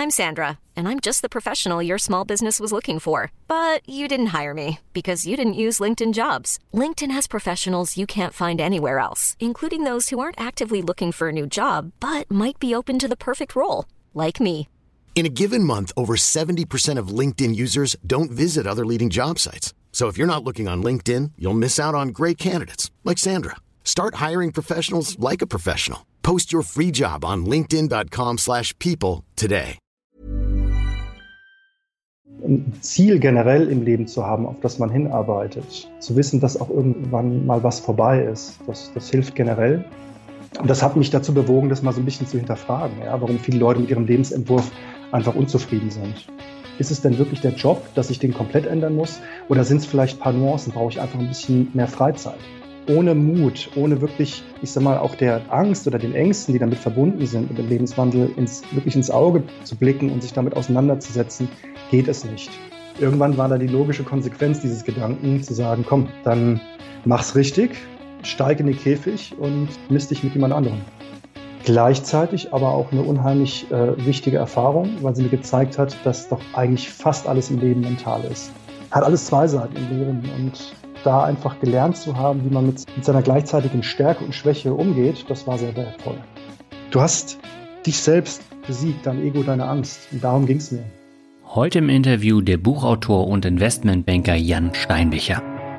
I'm Sandra, and I'm just the professional your small business was looking for. But you didn't hire me because you didn't use LinkedIn Jobs. LinkedIn has professionals you can't find anywhere else, including those who aren't actively looking for a new job, but might be open to the perfect role, like me. In a given month, over 70% of LinkedIn users don't visit other leading job sites. So if you're not looking on LinkedIn, you'll miss out on great candidates like Sandra. Start hiring professionals like a professional. Post your free job on linkedin.com/people today. Ein Ziel generell im Leben zu haben, auf das man hinarbeitet. Zu wissen, dass auch irgendwann mal was vorbei ist. Das hilft generell. Und das hat mich dazu bewogen, das mal so ein bisschen zu hinterfragen, ja, warum viele Leute mit ihrem Lebensentwurf einfach unzufrieden sind. Ist es denn wirklich der Job, dass ich den komplett ändern muss? Oder sind es vielleicht ein paar Nuancen? Brauche ich einfach ein bisschen mehr Freizeit? Ohne Mut, ohne wirklich, ich sag mal, auch der Angst oder den Ängsten, die damit verbunden sind, mit dem Lebenswandel wirklich ins Auge zu blicken und sich damit auseinanderzusetzen, geht es nicht. Irgendwann war da die logische Konsequenz dieses Gedanken, zu sagen, komm, dann mach's richtig, steig in den Käfig und misst dich mit jemand anderem. Gleichzeitig aber auch eine unheimlich wichtige Erfahrung, weil sie mir gezeigt hat, dass doch eigentlich fast alles im Leben mental ist. Hat alles zwei Seiten im Leben und da einfach gelernt zu haben, wie man mit seiner gleichzeitigen Stärke und Schwäche umgeht, das war sehr wertvoll. Du hast dich selbst besiegt, dein Ego, deine Angst und darum ging es mir. Heute im Interview der Buchautor und Investmentbanker Jan Steinbecher.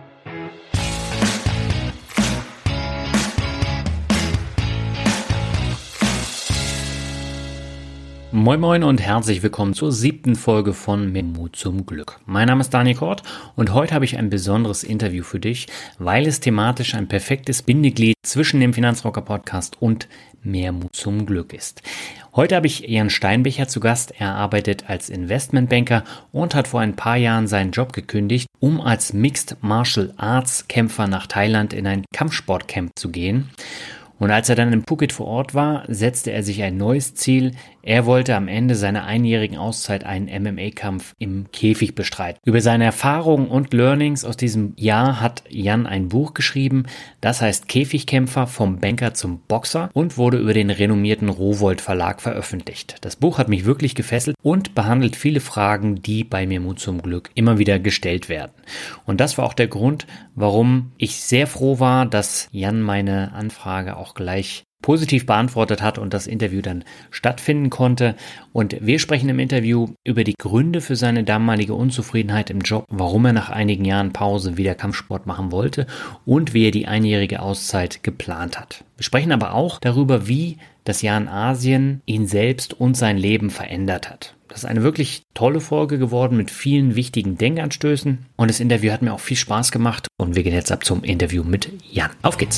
Moin Moin und herzlich willkommen zur 7. Folge von Mehr Mut zum Glück. Mein Name ist Daniel Kort und heute habe ich ein besonderes Interview für dich, weil es thematisch ein perfektes Bindeglied zwischen dem Finanzrocker Podcast und Mehr Mut zum Glück ist. Heute habe ich Jan Steinbecher zu Gast. Er arbeitet als Investmentbanker und hat vor ein paar Jahren seinen Job gekündigt, um als Mixed Martial Arts Kämpfer nach Thailand in ein Kampfsportcamp zu gehen. Und als er dann in Phuket vor Ort war, setzte er sich ein neues Ziel. Er wollte am Ende seiner einjährigen Auszeit einen MMA-Kampf im Käfig bestreiten. Über seine Erfahrungen und Learnings aus diesem Jahr hat Jan ein Buch geschrieben. Das heißt Käfigkämpfer vom Banker zum Boxer und wurde über den renommierten Rowohlt Verlag veröffentlicht. Das Buch hat mich wirklich gefesselt und behandelt viele Fragen, die bei Mehr Mut zum Glück immer wieder gestellt werden. Und das war auch der Grund, warum ich sehr froh war, dass Jan meine Anfrage auch gleich positiv beantwortet hat und das Interview dann stattfinden konnte. Und wir sprechen im Interview über die Gründe für seine damalige Unzufriedenheit im Job, warum er nach einigen Jahren Pause wieder Kampfsport machen wollte und wie er die einjährige Auszeit geplant hat. Wir sprechen aber auch darüber, wie das Jahr in Asien ihn selbst und sein Leben verändert hat. Das ist eine wirklich tolle Folge geworden mit vielen wichtigen Denkanstößen und das Interview hat mir auch viel Spaß gemacht und wir gehen jetzt ab zum Interview mit Jan. Auf geht's!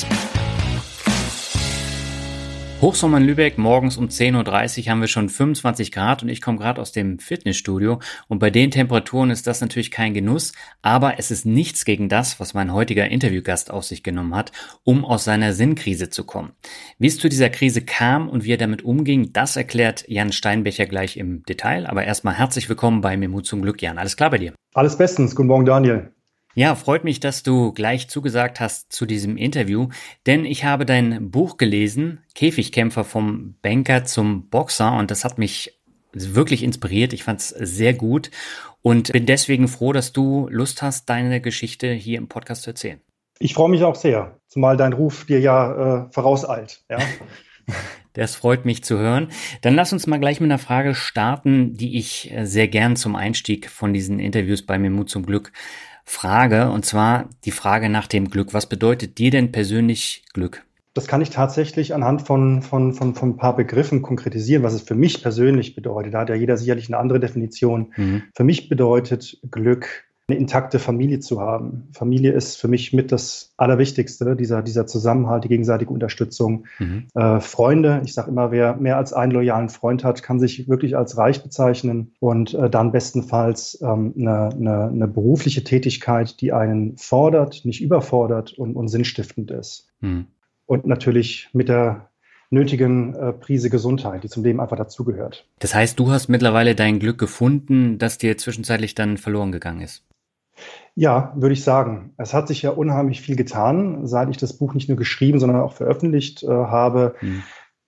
Hochsommer in Lübeck, morgens um 10.30 Uhr haben wir schon 25 Grad und ich komme gerade aus dem Fitnessstudio und bei den Temperaturen ist das natürlich kein Genuss, aber es ist nichts gegen das, was mein heutiger Interviewgast auf sich genommen hat, um aus seiner Sinnkrise zu kommen. Wie es zu dieser Krise kam und wie er damit umging, das erklärt Jan Steinbecher gleich im Detail, aber erstmal herzlich willkommen bei Mehr Mut zum Glück, Jan. Alles klar bei dir? Alles bestens. Guten Morgen, Daniel. Ja, freut mich, dass du gleich zugesagt hast zu diesem Interview, denn ich habe dein Buch gelesen, Käfigkämpfer vom Banker zum Boxer, und das hat mich wirklich inspiriert. Ich fand es sehr gut und bin deswegen froh, dass du Lust hast, deine Geschichte hier im Podcast zu erzählen. Ich freue mich auch sehr, zumal dein Ruf dir ja vorauseilt. Ja? Das freut mich zu hören. Dann lass uns mal gleich mit einer Frage starten, die ich sehr gern zum Einstieg von diesen Interviews bei Mehr Mut zum Glück frage, und zwar die Frage nach dem Glück. Was bedeutet dir denn persönlich Glück? Das kann ich tatsächlich anhand von ein paar Begriffen konkretisieren, was es für mich persönlich bedeutet. Da hat ja jeder sicherlich eine andere Definition. Für mich bedeutet Glück, eine intakte Familie zu haben. Familie ist für mich mit das Allerwichtigste, dieser Zusammenhalt, die gegenseitige Unterstützung. Freunde, ich sage immer, wer mehr als einen loyalen Freund hat, kann sich wirklich als reich bezeichnen und dann bestenfalls eine berufliche Tätigkeit, die einen fordert, nicht überfordert und sinnstiftend ist. Und natürlich mit der nötigen Prise Gesundheit, die zum Leben einfach dazugehört. Das heißt, du hast mittlerweile dein Glück gefunden, das dir zwischenzeitlich dann verloren gegangen ist? Ja, würde ich sagen. Es hat sich ja unheimlich viel getan, seit ich das Buch nicht nur geschrieben, sondern auch veröffentlicht habe.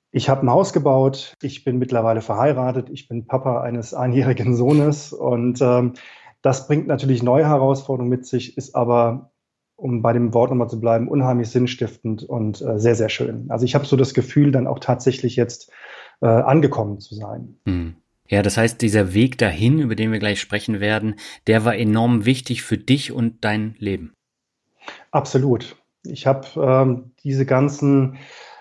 Ich habe ein Haus gebaut, ich bin mittlerweile verheiratet, ich bin Papa eines einjährigen Sohnes und das bringt natürlich neue Herausforderungen mit sich, ist aber, um bei dem Wort nochmal zu bleiben, unheimlich sinnstiftend und sehr, sehr schön. Also ich habe so das Gefühl, dann auch tatsächlich jetzt angekommen zu sein. Hm. Ja, das heißt, dieser Weg dahin, über den wir gleich sprechen werden, der war enorm wichtig für dich und dein Leben. Absolut. Ich habe diese ganzen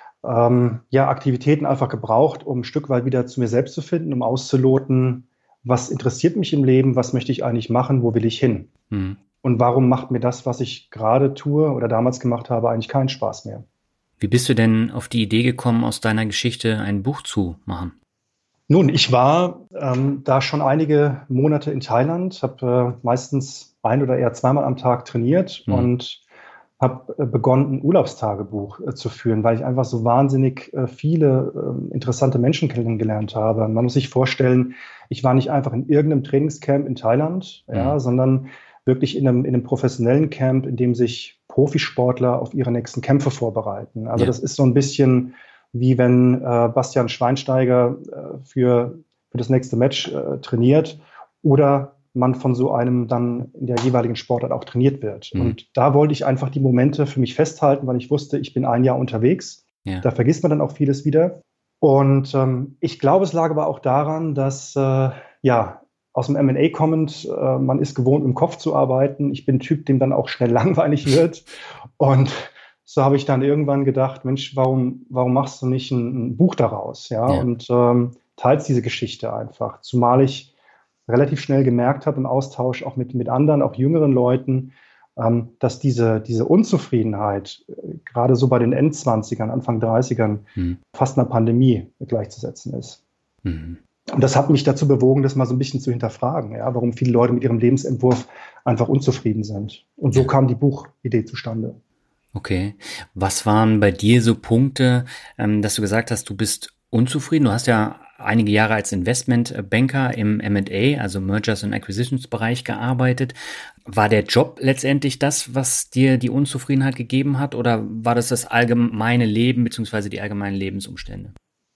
Aktivitäten einfach gebraucht, um ein Stück weit wieder zu mir selbst zu finden, um auszuloten, was interessiert mich im Leben, was möchte ich eigentlich machen, wo will ich hin? Mhm. Und warum macht mir das, was ich gerade tue oder damals gemacht habe, eigentlich keinen Spaß mehr? Wie bist du denn auf die Idee gekommen, aus deiner Geschichte ein Buch zu machen? Nun, ich war da schon einige Monate in Thailand, habe meistens ein oder eher zweimal am Tag trainiert und habe begonnen, ein Urlaubstagebuch zu führen, weil ich einfach so wahnsinnig viele interessante Menschen kennengelernt habe. Man muss sich vorstellen, ich war nicht einfach in irgendeinem Trainingscamp in Thailand, sondern wirklich in einem professionellen Camp, in dem sich Profisportler auf ihre nächsten Kämpfe vorbereiten. Also das ist so ein bisschen wie wenn Bastian Schweinsteiger für das nächste Match trainiert oder man von so einem dann in der jeweiligen Sportart auch trainiert wird. Und da wollte ich einfach die Momente für mich festhalten, weil ich wusste, ich bin ein Jahr unterwegs. Ja. Da vergisst man dann auch vieles wieder. Und ich glaube, es lag aber auch daran, dass aus dem M&A kommend, man ist gewohnt, im Kopf zu arbeiten. Ich bin ein Typ, dem dann auch schnell langweilig wird. Und so habe ich dann irgendwann gedacht, Mensch, warum machst du nicht ein Buch daraus? Und teilst diese Geschichte einfach. Zumal ich relativ schnell gemerkt habe im Austausch auch mit anderen, auch jüngeren Leuten, dass diese Unzufriedenheit gerade so bei den Endzwanzigern, Anfang 30ern fast einer Pandemie gleichzusetzen ist. Und das hat mich dazu bewogen, das mal so ein bisschen zu hinterfragen, warum viele Leute mit ihrem Lebensentwurf einfach unzufrieden sind. Und so kam die Buchidee zustande. Okay. Was waren bei dir so Punkte, dass du gesagt hast, du bist unzufrieden? Du hast ja einige Jahre als Investmentbanker im M&A, also Mergers and Acquisitions Bereich gearbeitet. War der Job letztendlich das, was dir die Unzufriedenheit gegeben hat, oder war das allgemeine Leben bzw. die allgemeinen Lebensumstände?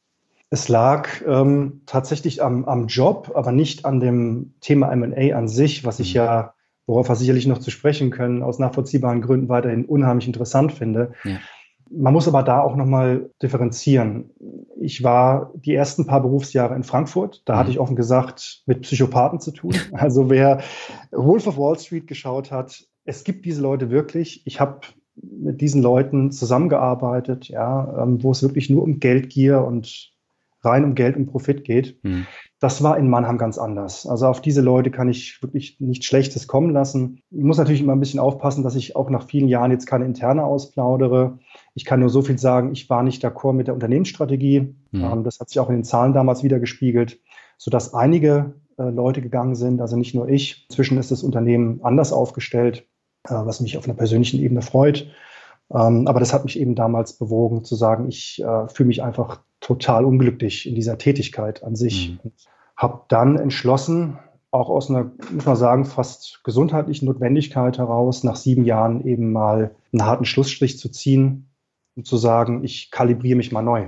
Es lag tatsächlich am Job, aber nicht an dem Thema M&A an sich, was ich worauf wir sicherlich noch zu sprechen können, aus nachvollziehbaren Gründen weiterhin unheimlich interessant finde. Ja. Man muss aber da auch nochmal differenzieren. Ich war die ersten paar Berufsjahre in Frankfurt. Da hatte ich offen gesagt mit Psychopathen zu tun. Also wer Wolf of Wall Street geschaut hat, es gibt diese Leute wirklich. Ich habe mit diesen Leuten zusammengearbeitet, wo es wirklich nur um Geldgier und rein um Geld und Profit geht. Das war in Mannheim ganz anders. Also auf diese Leute kann ich wirklich nichts Schlechtes kommen lassen. Ich muss natürlich immer ein bisschen aufpassen, dass ich auch nach vielen Jahren jetzt keine Interne ausplaudere. Ich kann nur so viel sagen, ich war nicht d'accord mit der Unternehmensstrategie. Das hat sich auch in den Zahlen damals wieder gespiegelt, sodass einige Leute gegangen sind, also nicht nur ich. Inzwischen ist das Unternehmen anders aufgestellt, was mich auf einer persönlichen Ebene freut. Aber das hat mich eben damals bewogen zu sagen, ich fühle mich einfach total unglücklich in dieser Tätigkeit an sich. Habe dann entschlossen, auch aus einer, muss man sagen, fast gesundheitlichen Notwendigkeit heraus, nach 7 Jahren eben mal einen harten Schlussstrich zu ziehen und zu sagen, ich kalibriere mich mal neu.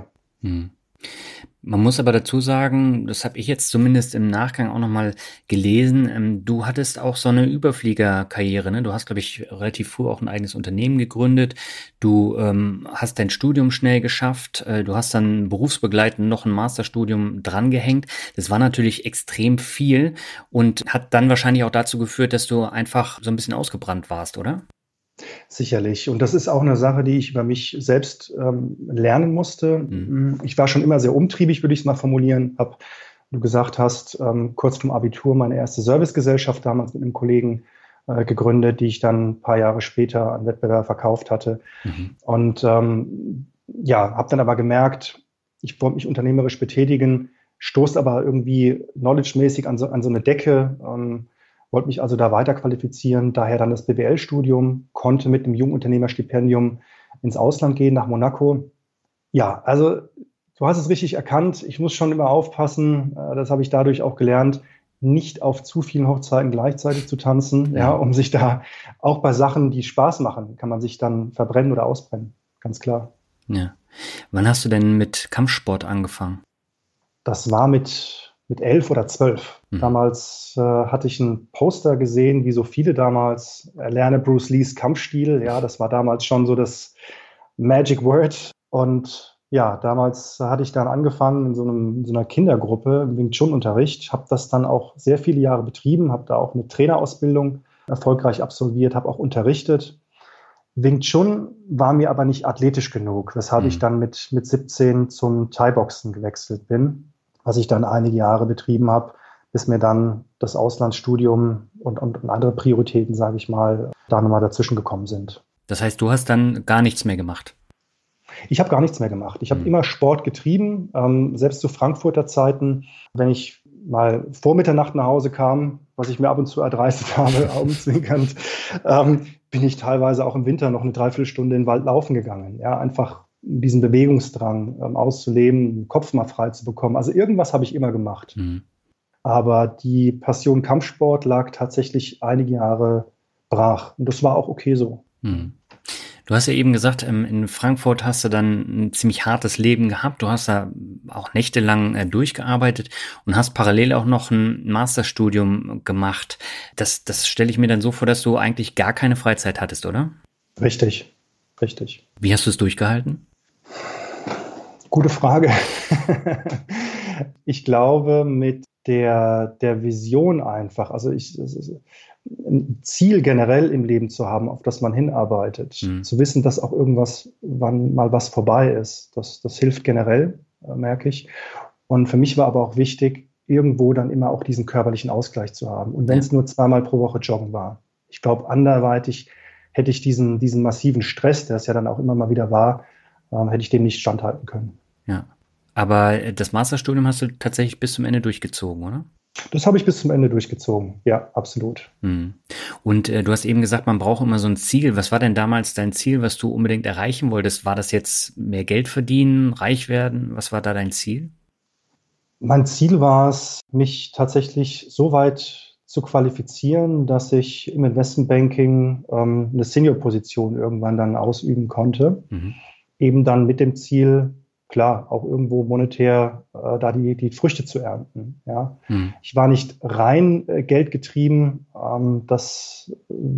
Man muss aber dazu sagen, das habe ich jetzt zumindest im Nachgang auch nochmal gelesen, du hattest auch so eine Überfliegerkarriere, ne? Du hast, glaube ich, relativ früh auch ein eigenes Unternehmen gegründet, du hast dein Studium schnell geschafft, du hast dann berufsbegleitend noch ein Masterstudium drangehängt. Das war natürlich extrem viel und hat dann wahrscheinlich auch dazu geführt, dass du einfach so ein bisschen ausgebrannt warst, oder? Sicherlich. Und das ist auch eine Sache, die ich über mich selbst lernen musste. Ich war schon immer sehr umtriebig, würde ich es mal formulieren. Habe, wie du gesagt hast, kurz vorm Abitur meine erste Servicegesellschaft damals mit einem Kollegen gegründet, die ich dann ein paar Jahre später an Wettbewerber verkauft hatte. Und habe dann aber gemerkt, ich wollte mich unternehmerisch betätigen, stoßt aber irgendwie knowledge-mäßig an so eine Decke, wollte mich also da weiter qualifizieren, daher dann das BWL-Studium, konnte mit einem Jungunternehmerstipendium ins Ausland gehen, nach Monaco. Ja, also du hast es richtig erkannt, ich muss schon immer aufpassen, das habe ich dadurch auch gelernt, nicht auf zu vielen Hochzeiten gleichzeitig zu tanzen, um sich da auch bei Sachen, die Spaß machen, kann man sich dann verbrennen oder ausbrennen, ganz klar. Ja. Wann hast du denn mit Kampfsport angefangen? Das war mit 11 oder 12. Damals hatte ich ein Poster gesehen, wie so viele damals, erlerne Bruce Lees Kampfstil. Ja, das war damals schon so das Magic Word. Und ja, damals hatte ich dann angefangen in so einer Kindergruppe im Wing Chun Unterricht, habe das dann auch sehr viele Jahre betrieben, habe da auch eine Trainerausbildung erfolgreich absolviert, habe auch unterrichtet. Wing Chun war mir aber nicht athletisch genug, weshalb ich dann mit 17 zum Thai-Boxen gewechselt bin, was ich dann einige Jahre betrieben habe, bis mir dann das Auslandsstudium und andere Prioritäten, sage ich mal, da nochmal dazwischen gekommen sind. Das heißt, du hast dann gar nichts mehr gemacht? Ich habe gar nichts mehr gemacht. Ich habe immer Sport getrieben, selbst zu Frankfurter Zeiten, wenn ich mal vor Mitternacht nach Hause kam, was ich mir ab und zu erdreistet habe, augenzwinkernd, bin ich teilweise auch im Winter noch eine Dreiviertelstunde in den Wald laufen gegangen. Ja, einfach diesen Bewegungsdrang auszuleben, den Kopf mal frei zu bekommen. Also irgendwas habe ich immer gemacht. Aber die Passion Kampfsport lag tatsächlich einige Jahre brach. Und das war auch okay so. Du hast ja eben gesagt, in Frankfurt hast du dann ein ziemlich hartes Leben gehabt. Du hast da auch nächtelang durchgearbeitet und hast parallel auch noch ein Masterstudium gemacht. Das stelle ich mir dann so vor, dass du eigentlich gar keine Freizeit hattest, oder? Richtig. Wie hast du es durchgehalten? Gute Frage. Ich glaube, mit der Vision einfach, also ein Ziel generell im Leben zu haben, auf das man hinarbeitet, zu wissen, dass auch irgendwas, wann mal was vorbei ist, das hilft generell, merke ich. Und für mich war aber auch wichtig, irgendwo dann immer auch diesen körperlichen Ausgleich zu haben. Und wenn es nur 2-mal pro Woche Joggen war. Ich glaube, anderweitig hätte ich diesen massiven Stress, der es ja dann auch immer mal wieder war, hätte ich dem nicht standhalten können. Ja, aber das Masterstudium hast du tatsächlich bis zum Ende durchgezogen, oder? Das habe ich bis zum Ende durchgezogen. Ja, absolut. Und du hast eben gesagt, man braucht immer so ein Ziel. Was war denn damals dein Ziel, was du unbedingt erreichen wolltest? War das jetzt mehr Geld verdienen, reich werden? Was war da dein Ziel? Mein Ziel war es, mich tatsächlich so weit zu qualifizieren, dass ich im Investmentbanking eine Senior-Position irgendwann dann ausüben konnte. Eben dann mit dem Ziel, klar, auch irgendwo monetär da die Früchte zu ernten. Ja. Ich war nicht rein geldgetrieben. Das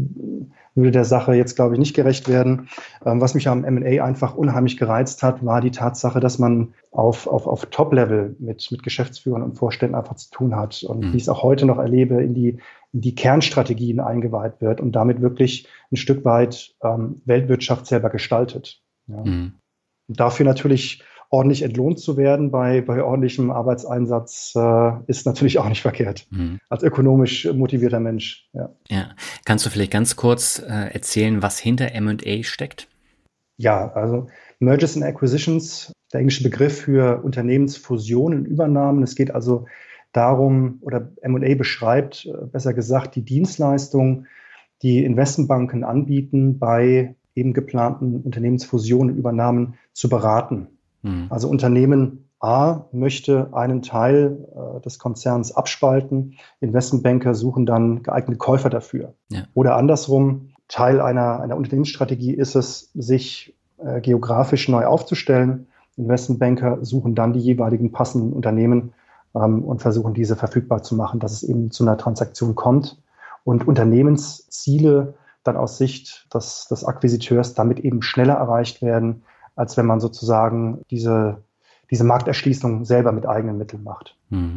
würde der Sache jetzt, glaube ich, nicht gerecht werden. Was mich am M&A einfach unheimlich gereizt hat, war die Tatsache, dass man auf Top-Level mit Geschäftsführern und Vorständen einfach zu tun hat. Und wie ich es auch heute noch erlebe, in die Kernstrategien eingeweiht wird und damit wirklich ein Stück weit Weltwirtschaft selber gestaltet. Ja. Und dafür natürlich ordentlich entlohnt zu werden bei ordentlichem Arbeitseinsatz ist natürlich auch nicht verkehrt. Als ökonomisch motivierter Mensch. Ja. Kannst du vielleicht ganz kurz erzählen, was hinter M&A steckt? Ja, also Mergers and Acquisitions, der englische Begriff für Unternehmensfusionen und Übernahmen. Es geht also darum, oder M&A beschreibt, besser gesagt, die Dienstleistung, die Investmentbanken anbieten, bei eben geplanten Unternehmensfusionen und Übernahmen zu beraten. Also Unternehmen A möchte einen Teil des Konzerns abspalten. Investmentbanker suchen dann geeignete Käufer dafür. Ja. Oder andersrum, Teil einer Unternehmensstrategie ist es, sich geografisch neu aufzustellen. Investmentbanker suchen dann die jeweiligen passenden Unternehmen und versuchen, diese verfügbar zu machen, dass es eben zu einer Transaktion kommt. Und Unternehmensziele dann aus Sicht des Akquisiteurs damit eben schneller erreicht werden, als wenn man sozusagen diese Markterschließung selber mit eigenen Mitteln macht.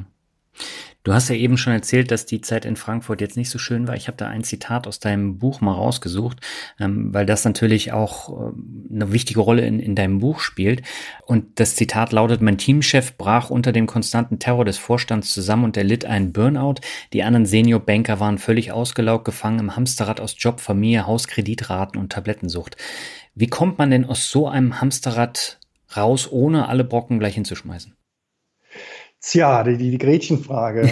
Du hast ja eben schon erzählt, dass die Zeit in Frankfurt jetzt nicht so schön war. Ich habe da ein Zitat aus deinem Buch mal rausgesucht, weil das natürlich auch eine wichtige Rolle in deinem Buch spielt. Und das Zitat lautet: Mein Teamchef brach unter dem konstanten Terror des Vorstands zusammen und erlitt einen Burnout. Die anderen Senior-Banker waren völlig ausgelaugt, gefangen im Hamsterrad aus Job, Familie, Haus, Kreditraten und Tablettensucht. Wie kommt man denn aus so einem Hamsterrad raus, ohne alle Brocken gleich hinzuschmeißen? Tja, die Gretchenfrage.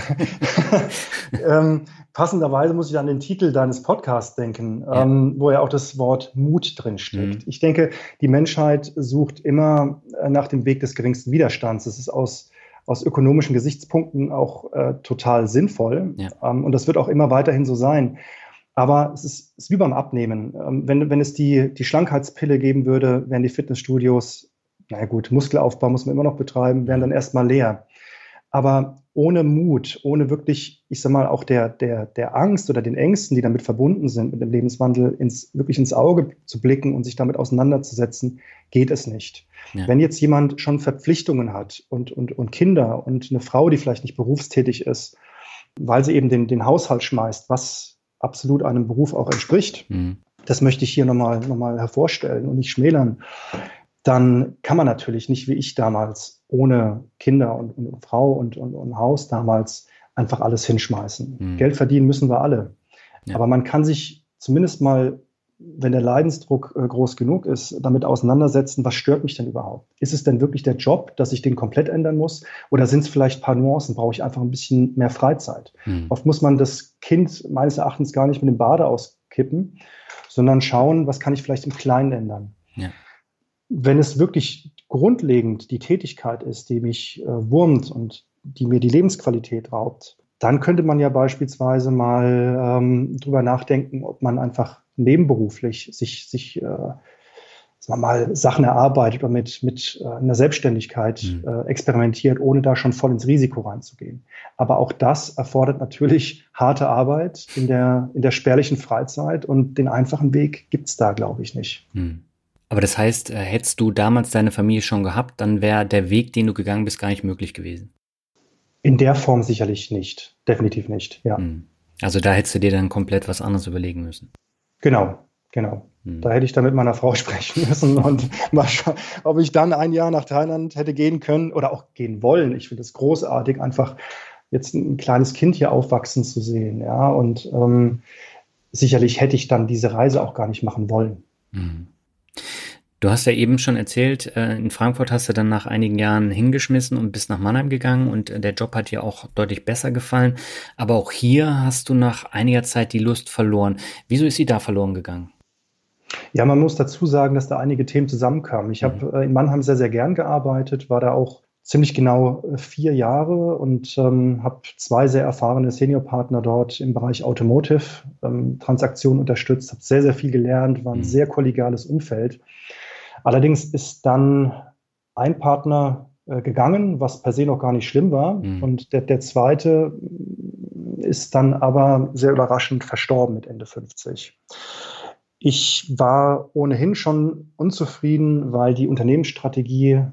Passenderweise muss ich an den Titel deines Podcasts denken, wo ja auch das Wort Mut drin steckt. Ich denke, die Menschheit sucht immer nach dem Weg des geringsten Widerstands. Das ist aus ökonomischen Gesichtspunkten auch total sinnvoll. Ja. Und das wird auch immer weiterhin so sein. Aber es ist wie beim Abnehmen. Wenn es die Schlankheitspille geben würde, wären die Fitnessstudios Na gut, Muskelaufbau muss man immer noch betreiben, wären dann erstmal leer. Aber ohne Mut, ohne wirklich, ich sag mal, auch der Angst oder den Ängsten, die damit verbunden sind, mit dem Lebenswandel, wirklich ins Auge zu blicken und sich damit auseinanderzusetzen, geht es nicht. Ja. Wenn jetzt jemand schon Verpflichtungen hat und Kinder und eine Frau, die vielleicht nicht berufstätig ist, weil sie eben den Haushalt schmeißt, was absolut einem Beruf auch entspricht, das möchte ich hier nochmal hervorstellen und nicht schmälern, dann kann man natürlich nicht wie ich damals ohne Kinder und Frau und Haus damals einfach alles hinschmeißen. Geld verdienen müssen wir alle. Ja. Aber man kann sich zumindest mal, wenn der Leidensdruck groß genug ist, damit auseinandersetzen, was stört mich denn überhaupt? Ist es denn wirklich der Job, dass ich den komplett ändern muss? Oder sind es vielleicht ein paar Nuancen? Brauche ich einfach ein bisschen mehr Freizeit? Oft muss man das Kind meines Erachtens gar nicht mit dem Bade auskippen, sondern schauen, was kann ich vielleicht im Kleinen ändern? Ja. Wenn es wirklich grundlegend die Tätigkeit ist, die mich wurmt und die mir die Lebensqualität raubt, dann könnte man ja beispielsweise mal drüber nachdenken, ob man einfach nebenberuflich sich sagen wir mal, Sachen erarbeitet oder mit einer Selbstständigkeit experimentiert, ohne da schon voll ins Risiko reinzugehen. Aber auch das erfordert natürlich harte Arbeit in der spärlichen Freizeit und den einfachen Weg gibt's da, glaube ich, nicht. Aber das heißt, hättest du damals deine Familie schon gehabt, dann wäre der Weg, den du gegangen bist, gar nicht möglich gewesen? In der Form sicherlich nicht. Definitiv nicht, ja. Also da hättest du dir dann komplett was anderes überlegen müssen? Genau. Da hätte ich dann mit meiner Frau sprechen müssen und mal schauen, ob ich dann ein Jahr nach Thailand hätte gehen können oder auch gehen wollen. Ich finde es großartig, einfach jetzt ein kleines Kind hier aufwachsen zu sehen. Ja, und sicherlich hätte ich dann diese Reise auch gar nicht machen wollen. Du hast ja eben schon erzählt, in Frankfurt hast du dann nach einigen Jahren hingeschmissen und bist nach Mannheim gegangen und der Job hat dir auch deutlich besser gefallen. Aber auch hier hast du nach einiger Zeit die Lust verloren. Wieso ist sie da verloren gegangen? Ja, man muss dazu sagen, dass da einige Themen zusammenkamen. Ich habe in Mannheim sehr, sehr gern gearbeitet, war da auch ziemlich genau 4 Jahre und habe 2 sehr erfahrene Seniorpartner dort im Bereich Automotive Transaktionen unterstützt, habe sehr, sehr viel gelernt, war ein sehr kollegiales Umfeld. Allerdings ist dann ein Partner gegangen, was per se noch gar nicht schlimm war. Und der zweite ist dann aber sehr überraschend verstorben mit Ende 50. Ich war ohnehin schon unzufrieden, weil die Unternehmensstrategie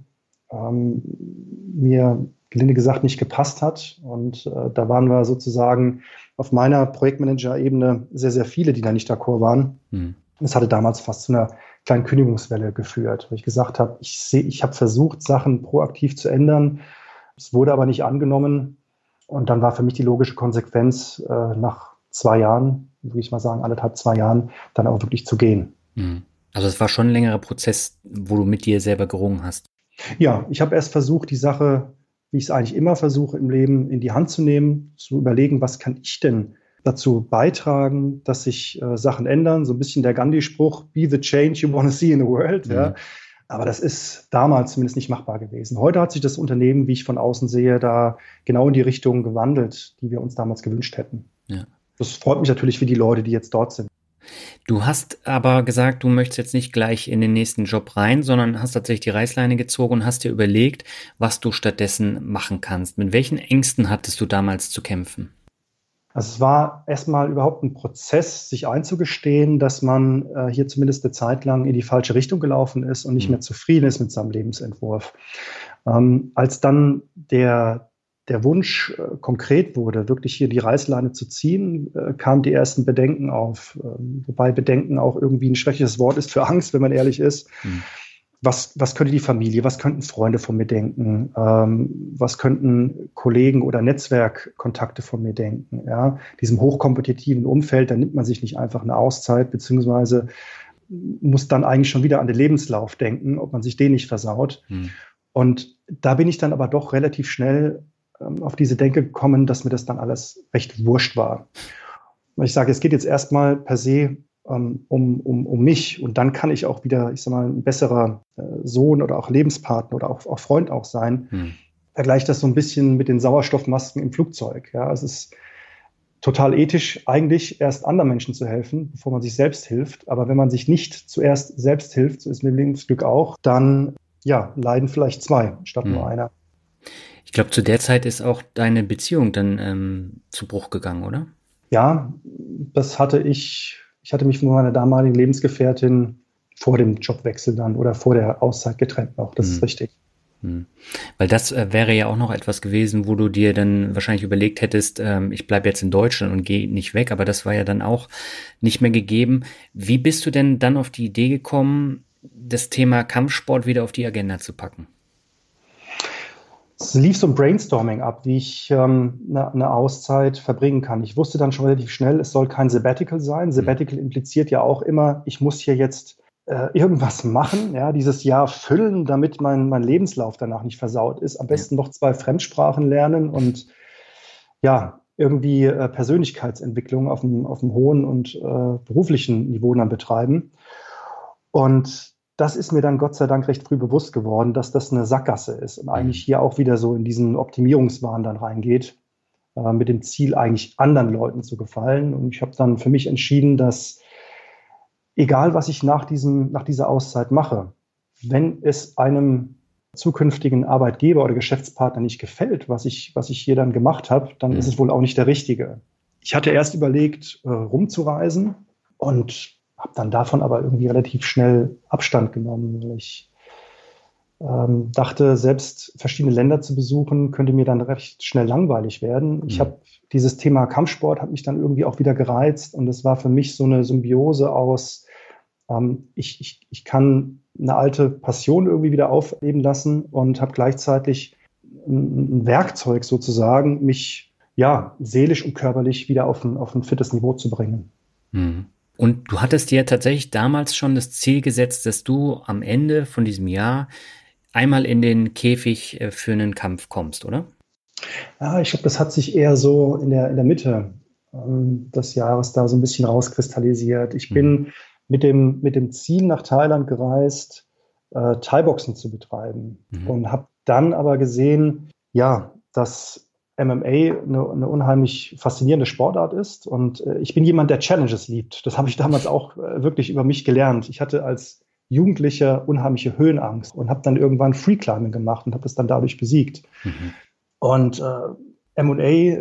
mir gelinde gesagt nicht gepasst hat. Und da waren wir sozusagen auf meiner Projektmanager-Ebene sehr, sehr viele, die da nicht d'accord waren. Das hatte damals fast zu einer kleinen Kündigungswelle geführt, wo ich gesagt habe, ich habe versucht, Sachen proaktiv zu ändern. Es wurde aber nicht angenommen. Und dann war für mich die logische Konsequenz, nach 2 Jahren, würde ich mal sagen, 2 Jahren, dann auch wirklich zu gehen. Also es war schon ein längerer Prozess, wo du mit dir selber gerungen hast. Ja, ich habe erst versucht, die Sache, wie ich es eigentlich immer versuche im Leben, in die Hand zu nehmen, zu überlegen, was kann ich denn dazu beitragen, dass sich Sachen ändern. So ein bisschen der Gandhi-Spruch, be the change you want to see in the world. Ja. Aber das ist damals zumindest nicht machbar gewesen. Heute hat sich das Unternehmen, wie ich von außen sehe, da genau in die Richtung gewandelt, die wir uns damals gewünscht hätten. Ja. Das freut mich natürlich für die Leute, die jetzt dort sind. Du hast aber gesagt, du möchtest jetzt nicht gleich in den nächsten Job rein, sondern hast tatsächlich die Reißleine gezogen und hast dir überlegt, was du stattdessen machen kannst. Mit welchen Ängsten hattest du damals zu kämpfen? Also es war erstmal überhaupt ein Prozess, sich einzugestehen, dass man hier zumindest eine Zeit lang in die falsche Richtung gelaufen ist und nicht mehr zufrieden ist mit seinem Lebensentwurf. Als dann der Wunsch konkret wurde, wirklich hier die Reißleine zu ziehen, kamen die ersten Bedenken auf. Wobei Bedenken auch irgendwie ein schwäches Wort ist für Angst, wenn man ehrlich ist. Was könnte die Familie, was könnten Freunde von mir denken? Was könnten Kollegen oder Netzwerkkontakte von mir denken? Ja, diesem hochkompetitiven Umfeld, da nimmt man sich nicht einfach eine Auszeit, beziehungsweise muss dann eigentlich schon wieder an den Lebenslauf denken, ob man sich den nicht versaut. Und da bin ich dann aber doch relativ schnell auf diese Denke gekommen, dass mir das dann alles recht wurscht war. Und ich sage, es geht jetzt erstmal per se um mich und dann kann ich auch wieder, ich sag mal, ein besserer Sohn oder auch Lebenspartner oder auch Freund auch sein. Vergleiche das so ein bisschen mit den Sauerstoffmasken im Flugzeug. Ja, es ist total ethisch, eigentlich erst anderen Menschen zu helfen, bevor man sich selbst hilft. Aber wenn man sich nicht zuerst selbst hilft, so ist mir im Lebensglück auch, dann leiden vielleicht zwei statt nur einer. Ich glaube, zu der Zeit ist auch deine Beziehung dann zu Bruch gegangen, oder? Ja, das hatte ich. Ich hatte mich von meiner damaligen Lebensgefährtin vor dem Jobwechsel dann oder vor der Auszeit getrennt noch. Das ist richtig. Weil das wäre ja auch noch etwas gewesen, wo du dir dann wahrscheinlich überlegt hättest, ich bleibe jetzt in Deutschland und gehe nicht weg, aber das war ja dann auch nicht mehr gegeben. Wie bist du denn dann auf die Idee gekommen, das Thema Kampfsport wieder auf die Agenda zu packen? Es lief so ein Brainstorming ab, wie ich eine Auszeit verbringen kann. Ich wusste dann schon relativ schnell, es soll kein Sabbatical sein. Sabbatical impliziert ja auch immer, ich muss hier jetzt irgendwas machen, ja, dieses Jahr füllen, damit mein Lebenslauf danach nicht versaut ist. Am besten noch 2 Fremdsprachen lernen und ja, irgendwie Persönlichkeitsentwicklung auf einem hohen und beruflichen Niveau dann betreiben. Und das ist mir dann Gott sei Dank recht früh bewusst geworden, dass das eine Sackgasse ist und eigentlich hier auch wieder so in diesen Optimierungswahn dann reingeht, mit dem Ziel, eigentlich anderen Leuten zu gefallen. Und ich habe dann für mich entschieden, dass egal, was ich nach dieser Auszeit mache, wenn es einem zukünftigen Arbeitgeber oder Geschäftspartner nicht gefällt, was ich hier dann gemacht habe, dann ist es wohl auch nicht der richtige. Ich hatte erst überlegt, rumzureisen und habe dann davon aber irgendwie relativ schnell Abstand genommen, weil ich dachte, selbst verschiedene Länder zu besuchen, könnte mir dann recht schnell langweilig werden. Ich habe dieses Thema Kampfsport hat mich dann irgendwie auch wieder gereizt und es war für mich so eine Symbiose aus, ich kann eine alte Passion irgendwie wieder aufleben lassen und habe gleichzeitig ein Werkzeug sozusagen, mich seelisch und körperlich wieder auf ein fittes Niveau zu bringen. Und du hattest dir tatsächlich damals schon das Ziel gesetzt, dass du am Ende von diesem Jahr einmal in den Käfig für einen Kampf kommst, oder? Ja, ich glaube, das hat sich eher so in der Mitte des Jahres da so ein bisschen rauskristallisiert. Ich bin mit dem Ziel nach Thailand gereist, Thai-Boxen zu betreiben und habe dann aber gesehen, dass MMA eine unheimlich faszinierende Sportart ist und ich bin jemand, der Challenges liebt. Das habe ich damals auch wirklich über mich gelernt. Ich hatte als Jugendlicher unheimliche Höhenangst und habe dann irgendwann Freeclimbing gemacht und habe es dann dadurch besiegt. Und M&A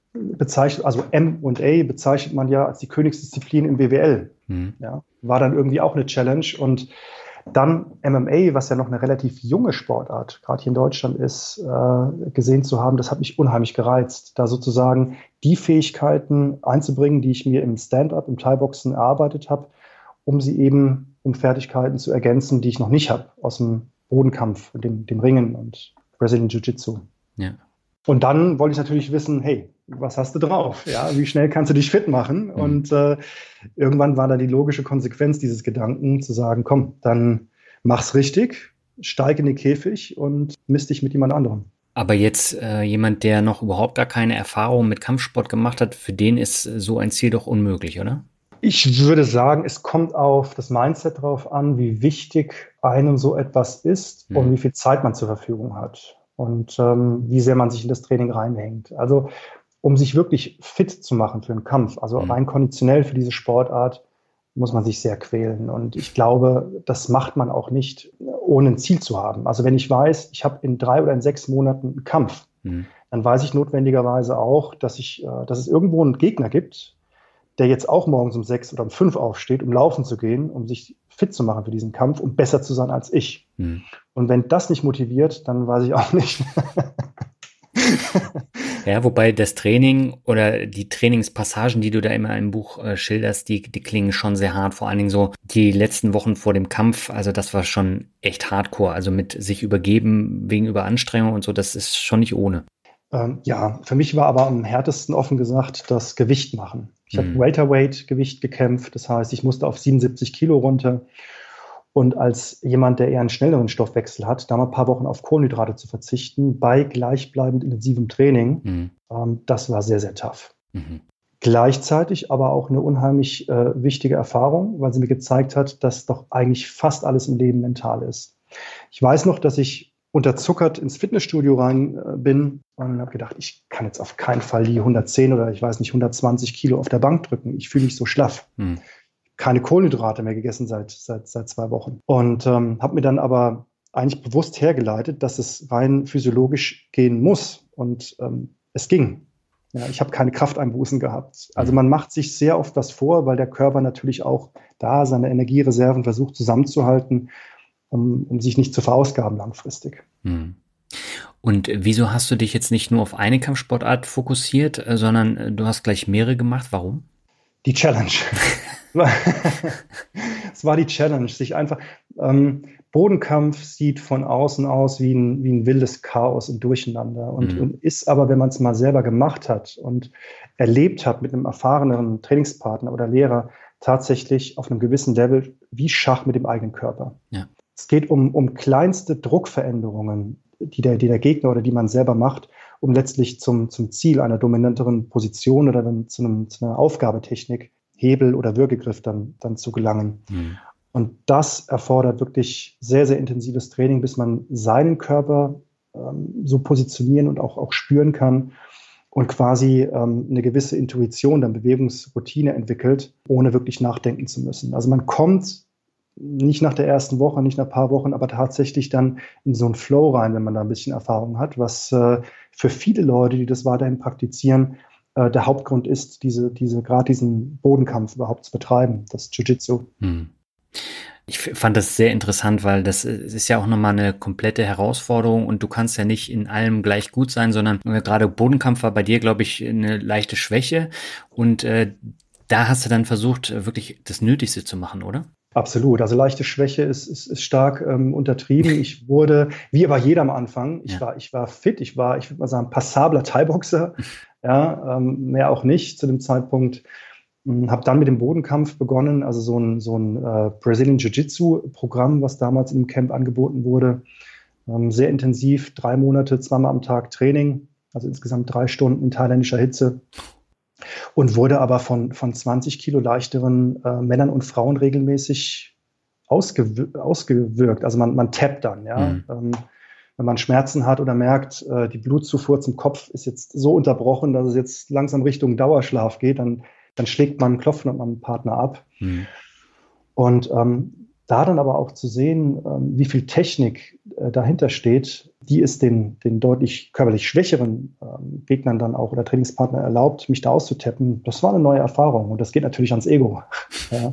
bezeichnet man ja als die Königsdisziplin im BWL. Ja, war dann irgendwie auch eine Challenge und dann MMA, was ja noch eine relativ junge Sportart, gerade hier in Deutschland ist, gesehen zu haben, das hat mich unheimlich gereizt, da sozusagen die Fähigkeiten einzubringen, die ich mir im Stand-up, im Thai-Boxen erarbeitet habe, um sie eben um Fertigkeiten zu ergänzen, die ich noch nicht habe aus dem Bodenkampf, dem Ringen und Brazilian Jiu-Jitsu. Ja. Und dann wollte ich natürlich wissen, hey, was hast du drauf? Ja, wie schnell kannst du dich fit machen? Und irgendwann war dann die logische Konsequenz dieses Gedanken, zu sagen, komm, dann mach's richtig, steig in den Käfig und misst dich mit jemand anderem. Aber jetzt jemand, der noch überhaupt gar keine Erfahrung mit Kampfsport gemacht hat, für den ist so ein Ziel doch unmöglich, oder? Ich würde sagen, es kommt auf das Mindset drauf an, wie wichtig einem so etwas ist und wie viel Zeit man zur Verfügung hat und wie sehr man sich in das Training reinhängt. Also um sich wirklich fit zu machen für einen Kampf, also rein konditionell für diese Sportart, muss man sich sehr quälen. Und ich glaube, das macht man auch nicht, ohne ein Ziel zu haben. Also wenn ich weiß, ich habe in 3 oder in 6 Monaten einen Kampf, dann weiß ich notwendigerweise auch, dass es irgendwo einen Gegner gibt, der jetzt auch morgens um 6 oder um 5 aufsteht, um laufen zu gehen, um sich fit zu machen für diesen Kampf, um besser zu sein als ich. Und wenn das nicht motiviert, dann weiß ich auch nicht. Ja, wobei das Training oder die Trainingspassagen, die du da immer im Buch schilderst, die klingen schon sehr hart. Vor allen Dingen so die letzten Wochen vor dem Kampf, also das war schon echt hardcore. Also mit sich übergeben wegen Überanstrengung und so, das ist schon nicht ohne. Ja, für mich war aber am härtesten offen gesagt das Gewicht machen. Ich habe Welterweight-Gewicht gekämpft, das heißt, ich musste auf 77 Kilo runter. Und als jemand, der eher einen schnelleren Stoffwechsel hat, da mal ein paar Wochen auf Kohlenhydrate zu verzichten, bei gleichbleibend intensivem Training, das war sehr, sehr tough. Gleichzeitig aber auch eine unheimlich wichtige Erfahrung, weil sie mir gezeigt hat, dass doch eigentlich fast alles im Leben mental ist. Ich weiß noch, dass ich unterzuckert ins Fitnessstudio rein bin und habe gedacht, ich kann jetzt auf keinen Fall die 110 oder ich weiß nicht 120 Kilo auf der Bank drücken. Ich fühle mich so schlaff. Keine Kohlenhydrate mehr gegessen seit 2 Wochen. Und habe mir dann aber eigentlich bewusst hergeleitet, dass es rein physiologisch gehen muss. Und es ging. Ja, ich habe keine Krafteinbußen gehabt. Also man macht sich sehr oft was vor, weil der Körper natürlich auch da seine Energiereserven versucht zusammenzuhalten, um sich nicht zu verausgaben langfristig. Und wieso hast du dich jetzt nicht nur auf eine Kampfsportart fokussiert, sondern du hast gleich mehrere gemacht? Warum? Die Challenge. Es war die Challenge, sich einfach, Bodenkampf sieht von außen aus wie ein wildes Chaos und Durcheinander und ist aber, wenn man es mal selber gemacht hat und erlebt hat mit einem erfahreneren Trainingspartner oder Lehrer, tatsächlich auf einem gewissen Level wie Schach mit dem eigenen Körper. Ja. Es geht um kleinste Druckveränderungen, die der Gegner oder die man selber macht, um letztlich zum Ziel einer dominanteren Position oder dann zu einer Aufgabetechnik, Hebel oder Würgegriff dann zu gelangen. Und das erfordert wirklich sehr, sehr intensives Training, bis man seinen Körper so positionieren und auch spüren kann und quasi eine gewisse Intuition, dann Bewegungsroutine entwickelt, ohne wirklich nachdenken zu müssen. Also man kommt nicht nach der ersten Woche, nicht nach ein paar Wochen, aber tatsächlich dann in so einen Flow rein, wenn man da ein bisschen Erfahrung hat, was für viele Leute, die das weiterhin praktizieren, der Hauptgrund ist, gerade diesen Bodenkampf überhaupt zu betreiben, das Jiu-Jitsu. Ich fand das sehr interessant, weil das ist ja auch nochmal eine komplette Herausforderung und du kannst ja nicht in allem gleich gut sein, sondern gerade Bodenkampf war bei dir, glaube ich, eine leichte Schwäche und da hast du dann versucht, wirklich das Nötigste zu machen, oder? Absolut. Also leichte Schwäche ist stark untertrieben. Ich wurde, wie aber jeder am Anfang, ich war fit, ich würde mal sagen, passabler Thai-Boxer, ja, mehr auch nicht zu dem Zeitpunkt. Habe dann mit dem Bodenkampf begonnen, also so ein Brazilian Jiu-Jitsu-Programm, was damals im Camp angeboten wurde. Sehr intensiv, 3 Monate, 2-mal am Tag Training, also insgesamt 3 Stunden in thailändischer Hitze. Und wurde aber von 20 Kilo leichteren Männern und Frauen regelmäßig ausgewirkt. Also man tappt dann, ja. Wenn man Schmerzen hat oder merkt, die Blutzufuhr zum Kopf ist jetzt so unterbrochen, dass es jetzt langsam Richtung Dauerschlaf geht, dann schlägt man, klopft man einen Partner ab. Und da dann aber auch zu sehen, wie viel Technik dahinter steht, die es den deutlich körperlich schwächeren Gegnern dann auch oder Trainingspartner erlaubt, mich da auszutappen, das war eine neue Erfahrung und das geht natürlich ans Ego. Ja.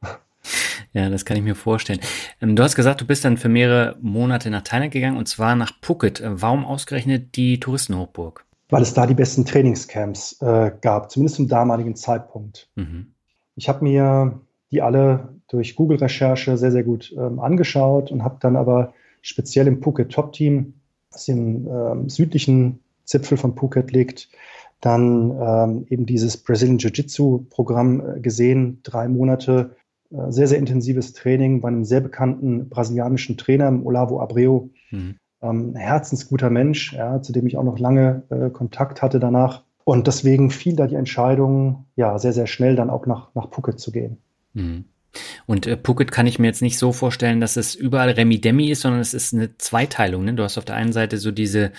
Ja, das kann ich mir vorstellen. Du hast gesagt, du bist dann für mehrere Monate nach Thailand gegangen und zwar nach Phuket. Warum ausgerechnet die Touristenhochburg? Weil es da die besten Trainingscamps gab, zumindest zum damaligen Zeitpunkt. Ich habe mir die alle durch Google-Recherche sehr, sehr gut angeschaut und habe dann aber speziell im Phuket Top-Team, das im südlichen Zipfel von Phuket liegt, dann eben dieses Brazilian Jiu-Jitsu-Programm gesehen, 3 Monate, sehr, sehr intensives Training bei einem sehr bekannten brasilianischen Trainer, Olavo Abreu, ein herzensguter Mensch, ja, zu dem ich auch noch lange Kontakt hatte danach. Und deswegen fiel da die Entscheidung, ja, sehr, sehr schnell dann auch nach Phuket zu gehen. Und Phuket kann ich mir jetzt nicht so vorstellen, dass es überall Remi-Demi ist, sondern es ist eine Zweiteilung. Ne? Du hast auf der einen Seite so diese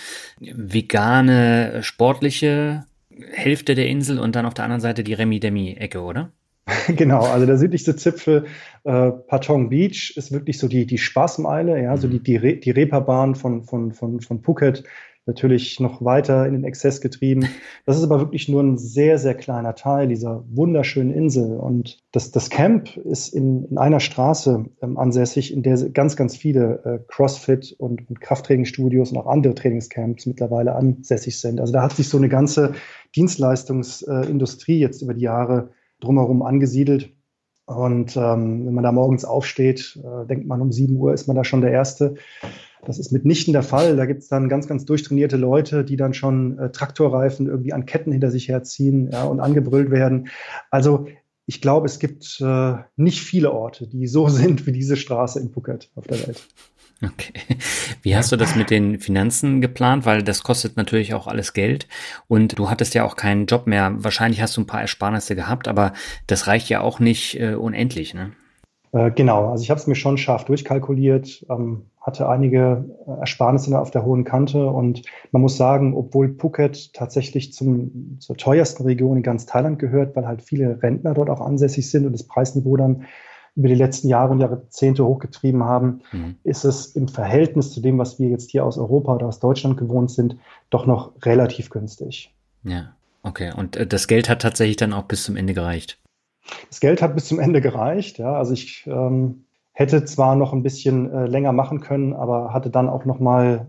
vegane, sportliche Hälfte der Insel und dann auf der anderen Seite die Remi-Demi-Ecke, oder? Genau, also der südlichste Zipfel, Patong Beach, ist wirklich so die Spaßmeile, ja, so die Reeperbahn von Phuket, natürlich noch weiter in den Exzess getrieben. Das ist aber wirklich nur ein sehr, sehr kleiner Teil dieser wunderschönen Insel. Und das Camp ist in einer Straße ansässig, in der ganz, ganz viele Crossfit und Krafttrainingsstudios und auch andere Trainingscamps mittlerweile ansässig sind. Also da hat sich so eine ganze Dienstleistungsindustrie jetzt über die Jahre drumherum angesiedelt. Und wenn man da morgens aufsteht, denkt man, um 7 Uhr ist man da schon der Erste. Das ist mitnichten der Fall. Da gibt es dann ganz, ganz durchtrainierte Leute, die dann schon Traktorreifen irgendwie an Ketten hinter sich herziehen, ja, und angebrüllt werden. Also ich glaube, es gibt nicht viele Orte, die so sind wie diese Straße in Phuket auf der Welt. Okay. Wie hast du das mit den Finanzen geplant? Weil das kostet natürlich auch alles Geld und du hattest ja auch keinen Job mehr. Wahrscheinlich hast du ein paar Ersparnisse gehabt, aber das reicht ja auch nicht unendlich, ne? Genau, also ich habe es mir schon scharf durchkalkuliert, hatte einige Ersparnisse auf der hohen Kante und man muss sagen, obwohl Phuket tatsächlich zur teuersten Region in ganz Thailand gehört, weil halt viele Rentner dort auch ansässig sind und das Preisniveau dann über die letzten Jahre und Jahrzehnte hochgetrieben haben, ist es im Verhältnis zu dem, was wir jetzt hier aus Europa oder aus Deutschland gewohnt sind, doch noch relativ günstig. Ja, okay. Und das Geld hat tatsächlich dann auch bis zum Ende gereicht? Das Geld hat bis zum Ende gereicht, ja. Also ich hätte zwar noch ein bisschen länger machen können, aber hatte dann auch nochmal,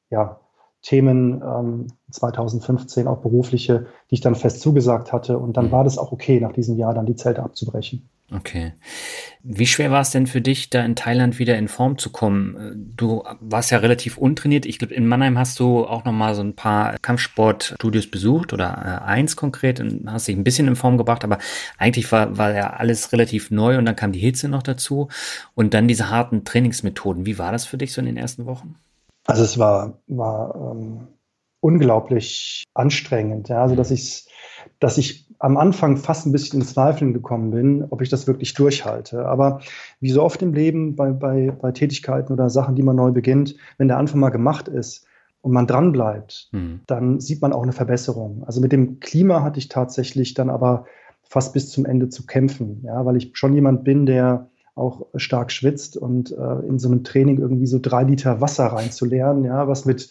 Themen 2015, auch berufliche, die ich dann fest zugesagt hatte. Und dann war das auch okay, nach diesem Jahr dann die Zelte abzubrechen. Okay. Wie schwer war es denn für dich, da in Thailand wieder in Form zu kommen? Du warst ja relativ untrainiert. Ich glaube, in Mannheim hast du auch nochmal so ein paar Kampfsportstudios besucht oder eins konkret und hast dich ein bisschen in Form gebracht. Aber eigentlich war ja alles relativ neu und dann kam die Hitze noch dazu und dann diese harten Trainingsmethoden. Wie war das für dich so in den ersten Wochen? Also es war unglaublich anstrengend, ja, also dass ich am Anfang fast ein bisschen in Zweifeln gekommen bin, ob ich das wirklich durchhalte. Aber wie so oft im Leben bei Tätigkeiten oder Sachen, die man neu beginnt, wenn der Anfang mal gemacht ist und man dran bleibt, dann sieht man auch eine Verbesserung. Also mit dem Klima hatte ich tatsächlich dann aber fast bis zum Ende zu kämpfen, ja, weil ich schon jemand bin, der auch stark schwitzt und in so einem Training irgendwie so 3 Liter Wasser reinzuleeren, ja, was mit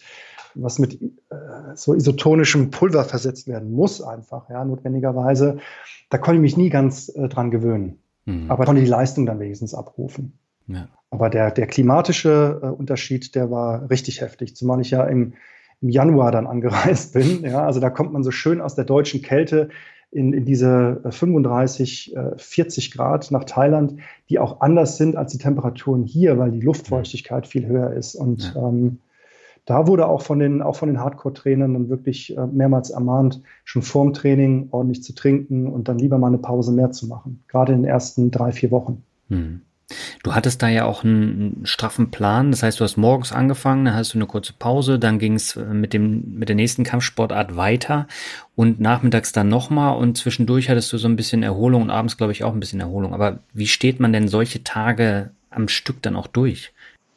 so isotonischem Pulver versetzt werden muss einfach, ja, notwendigerweise. Da konnte ich mich nie ganz dran gewöhnen. Aber konnte die Leistung dann wenigstens abrufen. Ja. Aber der klimatische Unterschied, der war richtig heftig, zumal ich ja im Januar dann angereist bin. Ja, also da kommt man so schön aus der deutschen Kälte in diese 35, 40 Grad nach Thailand, die auch anders sind als die Temperaturen hier, weil die Luftfeuchtigkeit viel höher ist. Und da wurde auch von den Hardcore-Trainern dann wirklich mehrmals ermahnt, schon vorm Training ordentlich zu trinken und dann lieber mal eine Pause mehr zu machen, gerade in den ersten 3-4 Wochen. Du hattest da ja auch einen straffen Plan, das heißt, du hast morgens angefangen, dann hast du eine kurze Pause, dann ging es mit der nächsten Kampfsportart weiter und nachmittags dann nochmal und zwischendurch hattest du so ein bisschen Erholung und abends, glaube ich, auch ein bisschen Erholung. Aber wie steht man denn solche Tage am Stück dann auch durch?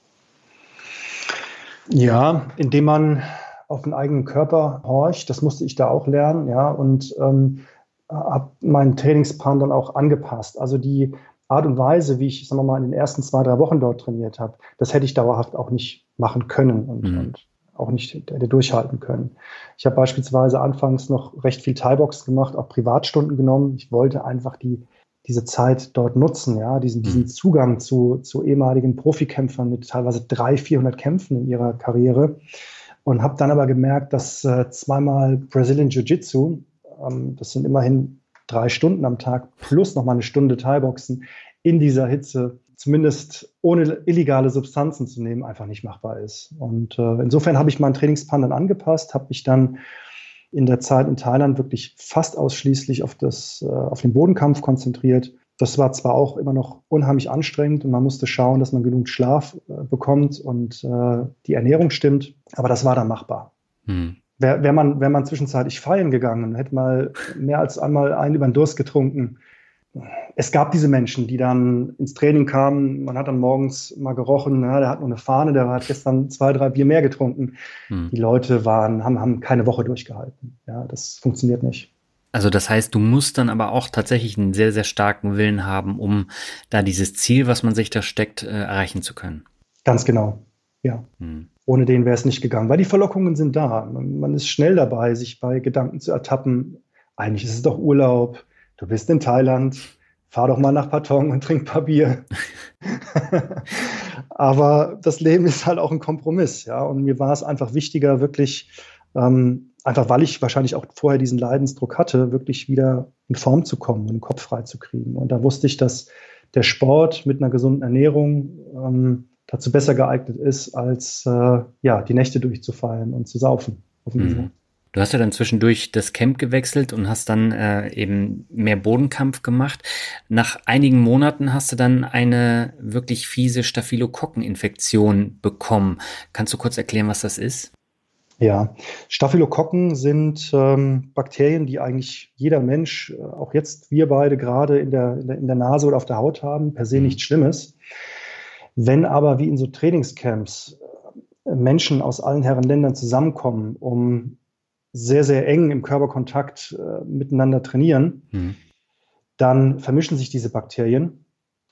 Ja, indem man auf den eigenen Körper horcht, das musste ich da auch lernen, ja, und habe meinen Trainingsplan dann auch angepasst. Also die Art und Weise, wie ich, sagen wir mal, in den ersten 2-3 Wochen dort trainiert habe, das hätte ich dauerhaft auch nicht machen können und auch nicht hätte durchhalten können. Ich habe beispielsweise anfangs noch recht viel Thai-Box gemacht, auch Privatstunden genommen. Ich wollte einfach diese Zeit dort nutzen, ja, diesen Zugang zu ehemaligen Profikämpfern mit teilweise 300-400 Kämpfen in ihrer Karriere und habe dann aber gemerkt, dass 2-mal Brazilian Jiu-Jitsu, das sind immerhin 3 Stunden am Tag plus nochmal eine Stunde Thai-Boxen in dieser Hitze, zumindest ohne illegale Substanzen zu nehmen, einfach nicht machbar ist. Und insofern habe ich meinen Trainingsplan dann angepasst, habe mich dann in der Zeit in Thailand wirklich fast ausschließlich auf den Bodenkampf konzentriert. Das war zwar auch immer noch unheimlich anstrengend und man musste schauen, dass man genug Schlaf bekommt und die Ernährung stimmt, aber das war dann machbar. Wäre man zwischenzeitlich feiern gegangen und hätte mal mehr als einmal einen über den Durst getrunken. Es gab diese Menschen, die dann ins Training kamen, man hat dann morgens mal gerochen, na, der hat nur eine Fahne, der hat gestern 2-3 Bier mehr getrunken. Die Leute haben keine Woche durchgehalten. Ja, das funktioniert nicht. Also das heißt, du musst dann aber auch tatsächlich einen sehr, sehr starken Willen haben, um da dieses Ziel, was man sich da steckt, erreichen zu können. Ganz genau, ja. Ohne den wäre es nicht gegangen, weil die Verlockungen sind da. Man ist schnell dabei, sich bei Gedanken zu ertappen. Eigentlich ist es doch Urlaub. Du bist in Thailand, fahr doch mal nach Patong und trink ein paar Bier. Aber das Leben ist halt auch ein Kompromiss, ja. Und mir war es einfach wichtiger, wirklich, einfach weil ich wahrscheinlich auch vorher diesen Leidensdruck hatte, wirklich wieder in Form zu kommen und den Kopf frei zu kriegen. Und da wusste ich, dass der Sport mit einer gesunden Ernährung dazu besser geeignet ist, als die Nächte durchzufeiern und zu saufen. Du hast ja dann zwischendurch das Camp gewechselt und hast dann eben mehr Bodenkampf gemacht. Nach einigen Monaten hast du dann eine wirklich fiese Staphylokokkeninfektion bekommen. Kannst du kurz erklären, was das ist? Ja, Staphylokokken sind Bakterien, die eigentlich jeder Mensch, auch jetzt wir beide gerade in der Nase oder auf der Haut haben, per se nichts Schlimmes. Wenn aber wie in so Trainingscamps Menschen aus allen Herren Ländern zusammenkommen, um sehr, sehr eng im Körperkontakt miteinander trainieren, dann vermischen sich diese Bakterien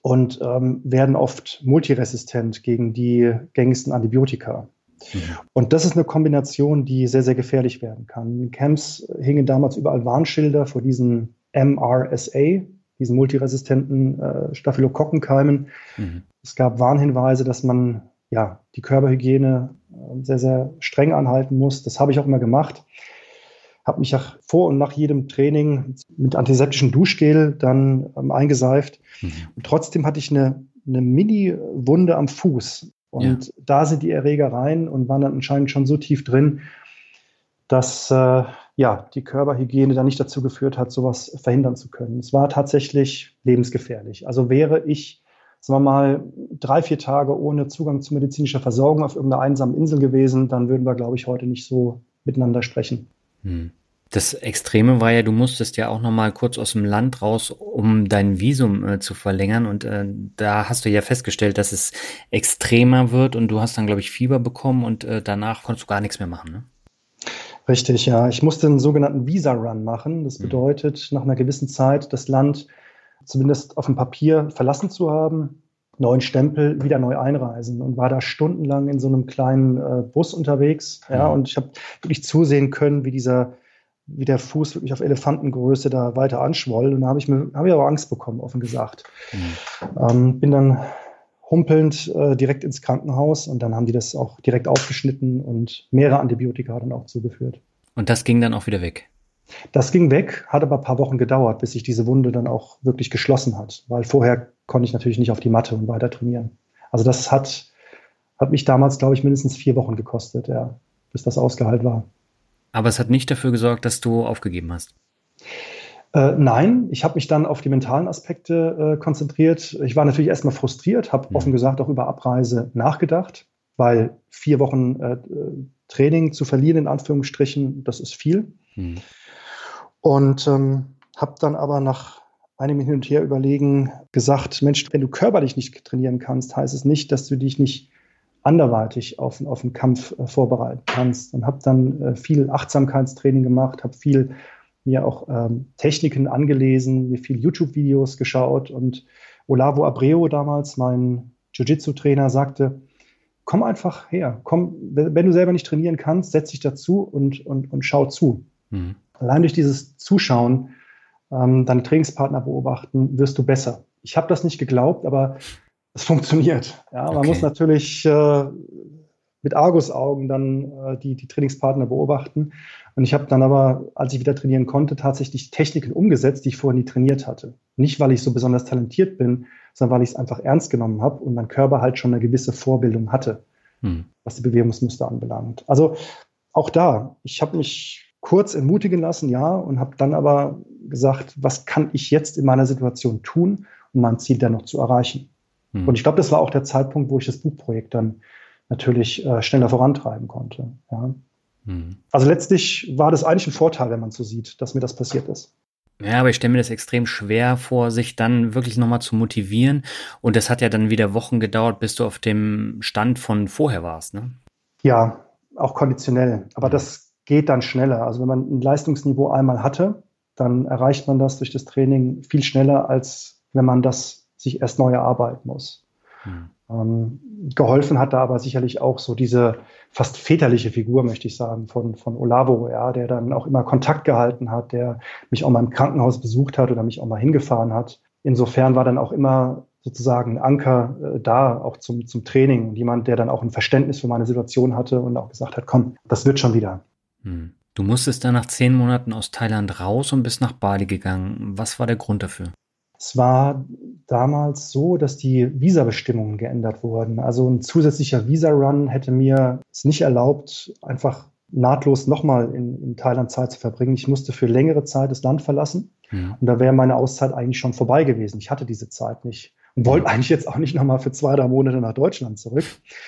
und werden oft multiresistent gegen die gängigsten Antibiotika. Und das ist eine Kombination, die sehr, sehr gefährlich werden kann. In Camps hingen damals überall Warnschilder vor diesen MRSA, diesen multiresistenten Staphylokokkenkeimen. Es gab Warnhinweise, dass man die Körperhygiene sehr, sehr streng anhalten muss. Das habe ich auch immer gemacht. Habe mich auch vor und nach jedem Training mit antiseptischem Duschgel dann eingeseift. Und trotzdem hatte ich eine Mini-Wunde am Fuß. Und da sind die Erreger rein und waren dann anscheinend schon so tief drin, dass die Körperhygiene dann nicht dazu geführt hat, sowas verhindern zu können. Es war tatsächlich lebensgefährlich. Also wäre ich, sagen wir mal, 3-4 Tage ohne Zugang zu medizinischer Versorgung auf irgendeiner einsamen Insel gewesen, dann würden wir, glaube ich, heute nicht so miteinander sprechen. Das Extreme war ja, du musstest ja auch noch mal kurz aus dem Land raus, um dein Visum zu verlängern. Und da hast du ja festgestellt, dass es extremer wird und du hast dann, glaube ich, Fieber bekommen und danach konntest du gar nichts mehr machen, ne? Richtig, ja. Ich musste einen sogenannten Visa-Run machen. Das bedeutet, nach einer gewissen Zeit das Land zumindest auf dem Papier verlassen zu haben, neuen Stempel, wieder neu einreisen und war da stundenlang in so einem kleinen Bus unterwegs. Ja, und ich habe wirklich zusehen können, wie der Fuß wirklich auf Elefantengröße da weiter anschwoll. Und da habe ich aber Angst bekommen, offen gesagt. Bin dann humpelnd direkt ins Krankenhaus und dann haben die das auch direkt aufgeschnitten und mehrere Antibiotika dann auch zugeführt. Und das ging dann auch wieder weg? Das ging weg, hat aber ein paar Wochen gedauert, bis sich diese Wunde dann auch wirklich geschlossen hat, weil vorher konnte ich natürlich nicht auf die Matte und weiter trainieren. Also das hat mich damals, glaube ich, mindestens 4 Wochen gekostet, bis das ausgeheilt war. Aber es hat nicht dafür gesorgt, dass du aufgegeben hast? Nein, ich habe mich dann auf die mentalen Aspekte konzentriert. Ich war natürlich erstmal frustriert, habe offen gesagt auch über Abreise nachgedacht, weil 4 Wochen Training zu verlieren, in Anführungsstrichen, das ist viel. Und habe dann aber nach einem Hin und Her überlegen gesagt, Mensch, wenn du körperlich nicht trainieren kannst, heißt es nicht, dass du dich nicht anderweitig auf einen Kampf vorbereiten kannst. Und habe dann viel Achtsamkeitstraining gemacht, habe viel mir auch Techniken angelesen, mir viel YouTube-Videos geschaut. Und Olavo Abreu damals, mein Jiu-Jitsu-Trainer, sagte, komm einfach her, komm, wenn du selber nicht trainieren kannst, setz dich dazu und schau zu. Allein durch dieses Zuschauen, deine Trainingspartner beobachten, wirst du besser. Ich habe das nicht geglaubt, aber es funktioniert. Ja, man muss natürlich mit Argusaugen dann die Trainingspartner beobachten. Und ich habe dann aber, als ich wieder trainieren konnte, tatsächlich Techniken umgesetzt, die ich vorher nie trainiert hatte. Nicht, weil ich so besonders talentiert bin, sondern weil ich es einfach ernst genommen habe und mein Körper halt schon eine gewisse Vorbildung hatte, was die Bewegungsmuster anbelangt. Also auch da, ich habe mich kurz entmutigen lassen, ja, und habe dann aber gesagt, was kann ich jetzt in meiner Situation tun, um mein Ziel dennoch zu erreichen. Und ich glaube, das war auch der Zeitpunkt, wo ich das Buchprojekt dann natürlich schneller vorantreiben konnte. Ja. Also letztlich war das eigentlich ein Vorteil, wenn man so sieht, dass mir das passiert ist. Ja, aber ich stelle mir das extrem schwer vor, sich dann wirklich nochmal zu motivieren. Und das hat ja dann wieder Wochen gedauert, bis du auf dem Stand von vorher warst, ne? Ja, auch konditionell. Aber das geht dann schneller. Also wenn man ein Leistungsniveau einmal hatte, dann erreicht man das durch das Training viel schneller, als wenn man das sich erst neu erarbeiten muss. Geholfen hat da aber sicherlich auch so diese fast väterliche Figur, möchte ich sagen, von Olavo, ja, der dann auch immer Kontakt gehalten hat, der mich auch mal im Krankenhaus besucht hat oder mich auch mal hingefahren hat. Insofern war dann auch immer sozusagen ein Anker da, auch zum Training, und jemand, der dann auch ein Verständnis für meine Situation hatte und auch gesagt hat, komm, das wird schon wieder. Du musstest dann nach 10 Monaten aus Thailand raus und bist nach Bali gegangen. Was war der Grund dafür? Es war damals so, dass die Visabestimmungen geändert wurden. Also ein zusätzlicher Visa-Run hätte mir es nicht erlaubt, einfach nahtlos nochmal in Thailand Zeit zu verbringen. Ich musste für längere Zeit das Land verlassen. Und da wäre meine Auszeit eigentlich schon vorbei gewesen. Ich hatte diese Zeit nicht und wollte eigentlich jetzt auch nicht nochmal für 2-3 Monate nach Deutschland zurück.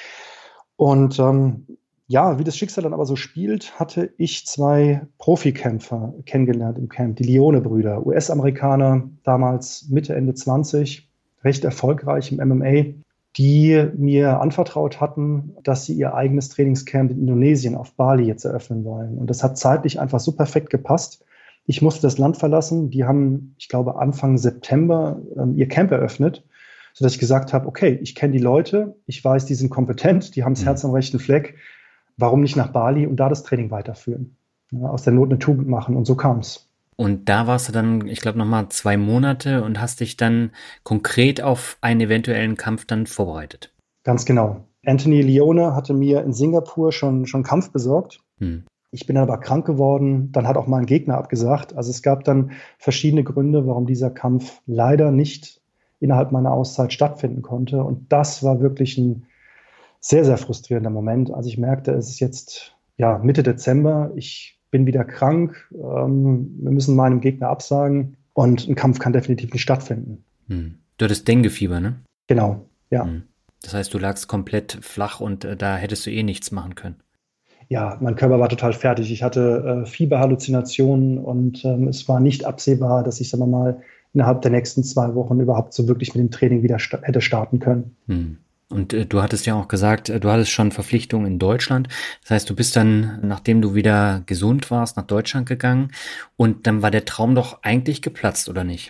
Und wie das Schicksal dann aber so spielt, hatte ich 2 Profikämpfer kennengelernt im Camp, die Leone-Brüder, US-Amerikaner, damals Mitte, Ende 20, recht erfolgreich im MMA, die mir anvertraut hatten, dass sie ihr eigenes Trainingscamp in Indonesien auf Bali jetzt eröffnen wollen. Und das hat zeitlich einfach so perfekt gepasst. Ich musste das Land verlassen. Die haben, ich glaube, Anfang September ihr Camp eröffnet. sodass ich gesagt habe, okay, ich kenne die Leute, ich weiß, die sind kompetent, die haben das Herz am rechten Fleck, warum nicht nach Bali und da das Training weiterführen? Ja, aus der Not eine Tugend machen und so kam es. Und da warst du dann, ich glaube, nochmal 2 Monate und hast dich dann konkret auf einen eventuellen Kampf dann vorbereitet. Ganz genau. Anthony Leone hatte mir in Singapur schon Kampf besorgt. Ich bin dann aber krank geworden. Dann hat auch mal ein Gegner abgesagt. Also es gab dann verschiedene Gründe, warum dieser Kampf leider nicht innerhalb meiner Auszeit stattfinden konnte. Und das war wirklich ein sehr, sehr frustrierender Moment, als ich merkte, es ist jetzt Mitte Dezember. Ich bin wieder krank. Wir müssen meinem Gegner absagen. Und ein Kampf kann definitiv nicht stattfinden. Du hattest Dengue-Fieber, ne? Genau, ja. Das heißt, du lagst komplett flach und da hättest du nichts machen können. Ja, mein Körper war total fertig. Ich hatte Fieberhalluzinationen und es war nicht absehbar, dass ich, sagen wir mal, innerhalb der nächsten 2 Wochen überhaupt so wirklich mit dem Training wieder hätte starten können. Und du hattest ja auch gesagt, du hattest schon Verpflichtungen in Deutschland. Das heißt, du bist dann, nachdem du wieder gesund warst, nach Deutschland gegangen und dann war der Traum doch eigentlich geplatzt, oder nicht?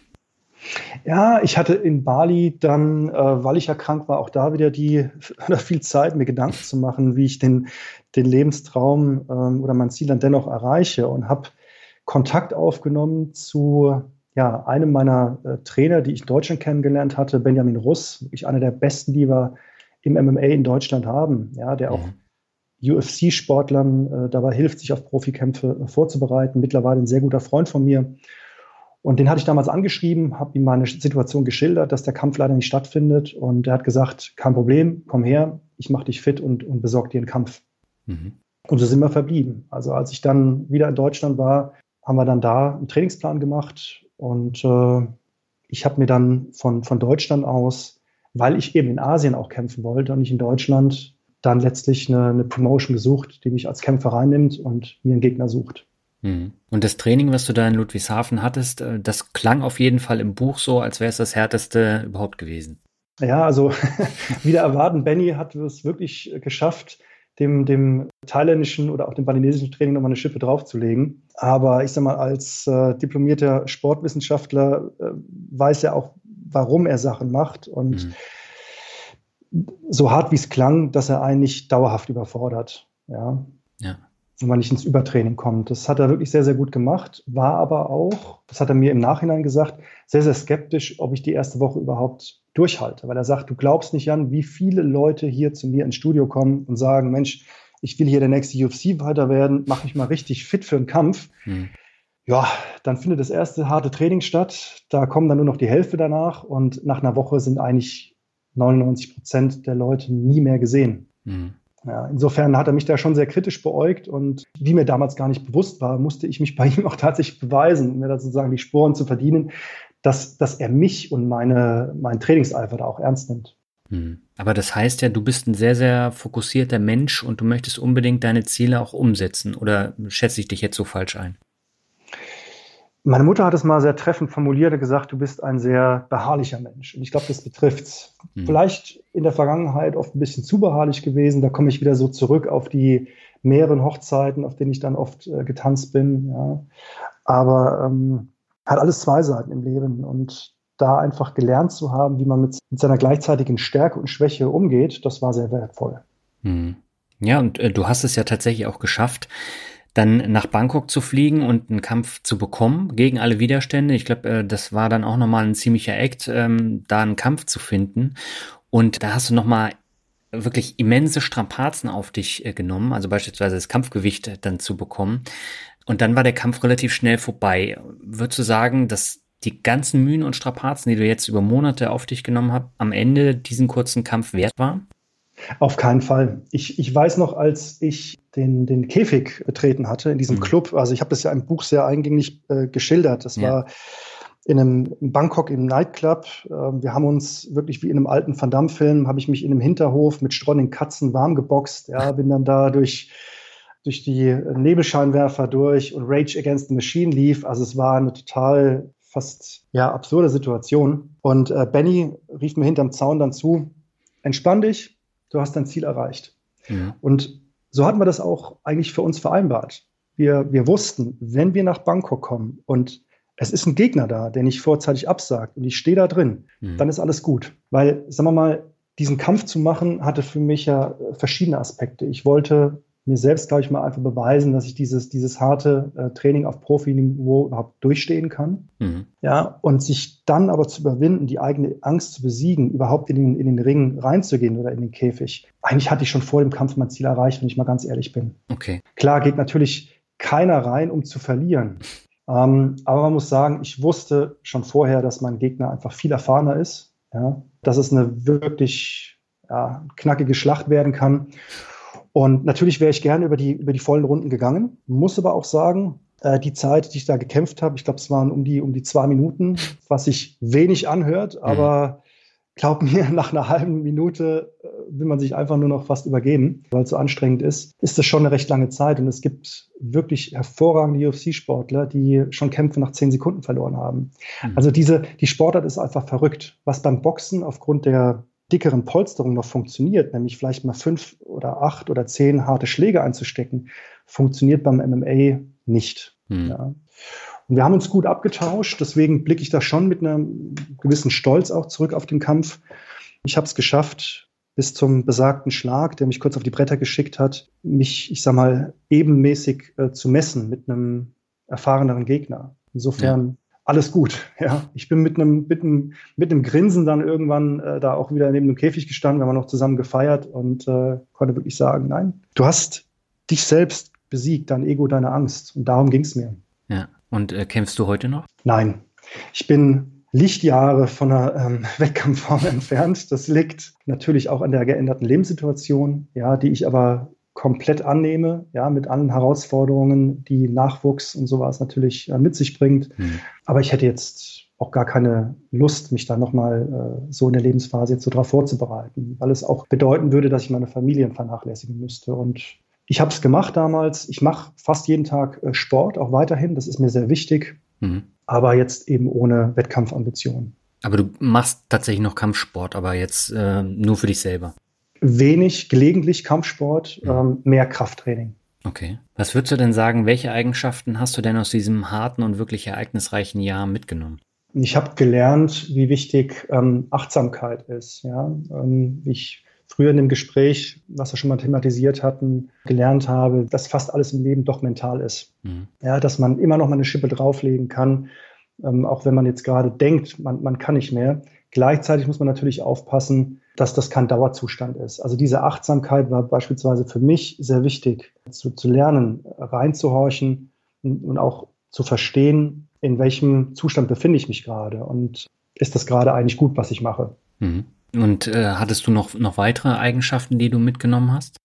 Ja, ich hatte in Bali dann, weil ich ja krank war, auch da wieder viel Zeit, mir Gedanken zu machen, wie ich den Lebenstraum oder mein Ziel dann dennoch erreiche und habe Kontakt aufgenommen zu einem meiner Trainer, die ich in Deutschland kennengelernt hatte, Benjamin Russ, wirklich einer der besten, die wir im MMA in Deutschland haben, der auch UFC-Sportlern dabei hilft, sich auf Profikämpfe vorzubereiten. Mittlerweile ein sehr guter Freund von mir. Und den hatte ich damals angeschrieben, habe ihm meine Situation geschildert, dass der Kampf leider nicht stattfindet. Und er hat gesagt, kein Problem, komm her, ich mache dich fit und besorge dir einen Kampf. Und so sind wir verblieben. Also als ich dann wieder in Deutschland war, haben wir dann da einen Trainingsplan gemacht. Und ich habe mir dann von Deutschland aus, weil ich eben in Asien auch kämpfen wollte und nicht in Deutschland, dann letztlich eine Promotion gesucht, die mich als Kämpfer reinnimmt und mir einen Gegner sucht. Und das Training, was du da in Ludwigshafen hattest, das klang auf jeden Fall im Buch so, als wäre es das härteste überhaupt gewesen. Ja, also wieder erwarten, Benny hat es wirklich geschafft, dem thailändischen oder auch dem balinesischen Training nochmal eine Schippe draufzulegen. Aber ich sag mal, als diplomierter Sportwissenschaftler weiß er auch, warum er Sachen macht. Und so hart wie es klang, dass er einen nicht dauerhaft überfordert. Ja. Wenn man nicht ins Übertraining kommt. Das hat er wirklich sehr, sehr gut gemacht, war aber auch, das hat er mir im Nachhinein gesagt, sehr, sehr skeptisch, ob ich die erste Woche überhaupt durchhalte. Weil er sagt, du glaubst nicht, Jan, wie viele Leute hier zu mir ins Studio kommen und sagen, Mensch, ich will hier der nächste UFC-Fighter werden, mach mich mal richtig fit für einen Kampf. Ja, dann findet das erste harte Training statt, da kommen dann nur noch die Hälfte danach und nach einer Woche sind eigentlich 99% der Leute nie mehr gesehen. Ja, insofern hat er mich da schon sehr kritisch beäugt und wie mir damals gar nicht bewusst war, musste ich mich bei ihm auch tatsächlich beweisen, um mir da sozusagen die Sporen zu verdienen, dass er mich und meinen Trainingseifer da auch ernst nimmt. Aber das heißt ja, du bist ein sehr, sehr fokussierter Mensch und du möchtest unbedingt deine Ziele auch umsetzen, oder schätze ich dich jetzt so falsch ein? Meine Mutter hat es mal sehr treffend formuliert und gesagt, du bist ein sehr beharrlicher Mensch. Und ich glaube, das betrifft's. Vielleicht in der Vergangenheit oft ein bisschen zu beharrlich gewesen. Da komme ich wieder so zurück auf die mehreren Hochzeiten, auf denen ich dann oft getanzt bin. Ja. Aber hat alles 2 Seiten im Leben. Und da einfach gelernt zu haben, wie man mit seiner gleichzeitigen Stärke und Schwäche umgeht, das war sehr wertvoll. Ja, und du hast es ja tatsächlich auch geschafft, dann nach Bangkok zu fliegen und einen Kampf zu bekommen gegen alle Widerstände. Ich glaube, das war dann auch nochmal ein ziemlicher Act, da einen Kampf zu finden. Und da hast du nochmal wirklich immense Strapazen auf dich genommen, also beispielsweise das Kampfgewicht dann zu bekommen. Und dann war der Kampf relativ schnell vorbei. Würdest du sagen, dass die ganzen Mühen und Strapazen, die du jetzt über Monate auf dich genommen hast, am Ende diesen kurzen Kampf wert waren? Auf keinen Fall. Ich weiß noch, als ich den Käfig betreten hatte in diesem Club, also ich habe das ja im Buch sehr eingängig geschildert. Das war in Bangkok im Nightclub. Wir haben uns wirklich wie in einem alten Van Damme-Film, habe ich mich in einem Hinterhof mit streunenden Katzen warm geboxt. Ja, bin dann da durch die Nebelscheinwerfer durch und Rage Against the Machine lief. Also es war eine total fast absurde Situation. Und Benny rief mir hinterm Zaun dann zu, entspann dich, du hast dein Ziel erreicht. Und so hatten wir das auch eigentlich für uns vereinbart. Wir wussten, wenn wir nach Bangkok kommen und es ist ein Gegner da, der nicht vorzeitig absagt und ich stehe da drin, dann ist alles gut. Weil, sagen wir mal, diesen Kampf zu machen, hatte für mich ja verschiedene Aspekte. Ich wollte mir selbst, glaube ich, mal einfach beweisen, dass ich dieses harte Training auf Profiniveau überhaupt durchstehen kann. Ja, und sich dann aber zu überwinden, die eigene Angst zu besiegen, überhaupt in den Ring reinzugehen oder in den Käfig. Eigentlich hatte ich schon vor dem Kampf mein Ziel erreicht, wenn ich mal ganz ehrlich bin. Okay. Klar geht natürlich keiner rein, um zu verlieren. Aber man muss sagen, ich wusste schon vorher, dass mein Gegner einfach viel erfahrener ist. Ja, dass es eine wirklich knackige Schlacht werden kann. Und natürlich wäre ich gerne über die vollen Runden gegangen. Muss aber auch sagen, die Zeit, die ich da gekämpft habe, ich glaube, es waren um die 2 Minuten, was sich wenig anhört. Aber glaub mir, nach einer halben Minute will man sich einfach nur noch fast übergeben, weil es so anstrengend ist. Ist das schon eine recht lange Zeit. Und es gibt wirklich hervorragende UFC-Sportler, die schon Kämpfe nach 10 Sekunden verloren haben. Also die Sportart ist einfach verrückt. Was beim Boxen aufgrund der dickeren Polsterung noch funktioniert, nämlich vielleicht mal 5 oder 8 oder 10 harte Schläge einzustecken, funktioniert beim MMA nicht. Ja. Und wir haben uns gut abgetauscht, deswegen blicke ich da schon mit einem gewissen Stolz auch zurück auf den Kampf. Ich habe es geschafft, bis zum besagten Schlag, der mich kurz auf die Bretter geschickt hat, mich, ich sag mal, ebenmäßig zu messen mit einem erfahreneren Gegner. Insofern alles gut. Ja, ich bin mit einem Grinsen dann irgendwann da auch wieder neben dem Käfig gestanden. Wir haben noch zusammen gefeiert und konnte wirklich sagen, nein, du hast dich selbst besiegt, dein Ego, deine Angst. Und darum ging es mir. Ja. Und kämpfst du heute noch? Nein. Ich bin Lichtjahre von einer Wettkampfform entfernt. Das liegt natürlich auch an der geänderten Lebenssituation, ja, die ich aber komplett annehme, ja, mit allen Herausforderungen, die Nachwuchs und sowas natürlich mit sich bringt. Aber ich hätte jetzt auch gar keine Lust, mich da nochmal so in der Lebensphase jetzt so drauf vorzubereiten, weil es auch bedeuten würde, dass ich meine Familien vernachlässigen müsste. Und ich habe es gemacht damals. Ich mache fast jeden Tag Sport, auch weiterhin. Das ist mir sehr wichtig, aber jetzt eben ohne Wettkampfambitionen. Aber du machst tatsächlich noch Kampfsport, aber jetzt nur für dich selber? Wenig, gelegentlich Kampfsport, mehr Krafttraining. Okay. Was würdest du denn sagen, welche Eigenschaften hast du denn aus diesem harten und wirklich ereignisreichen Jahr mitgenommen? Ich habe gelernt, wie wichtig Achtsamkeit ist. Ja? Wie ich früher in dem Gespräch, was wir schon mal thematisiert hatten, gelernt habe, dass fast alles im Leben doch mental ist. Ja, dass man immer noch mal eine Schippe drauflegen kann, auch wenn man jetzt gerade denkt, man kann nicht mehr. Gleichzeitig muss man natürlich aufpassen, dass das kein Dauerzustand ist. Also diese Achtsamkeit war beispielsweise für mich sehr wichtig, zu lernen, reinzuhorchen und auch zu verstehen, in welchem Zustand befinde ich mich gerade und ist das gerade eigentlich gut, was ich mache. Und hattest du noch weitere Eigenschaften, die du mitgenommen hast?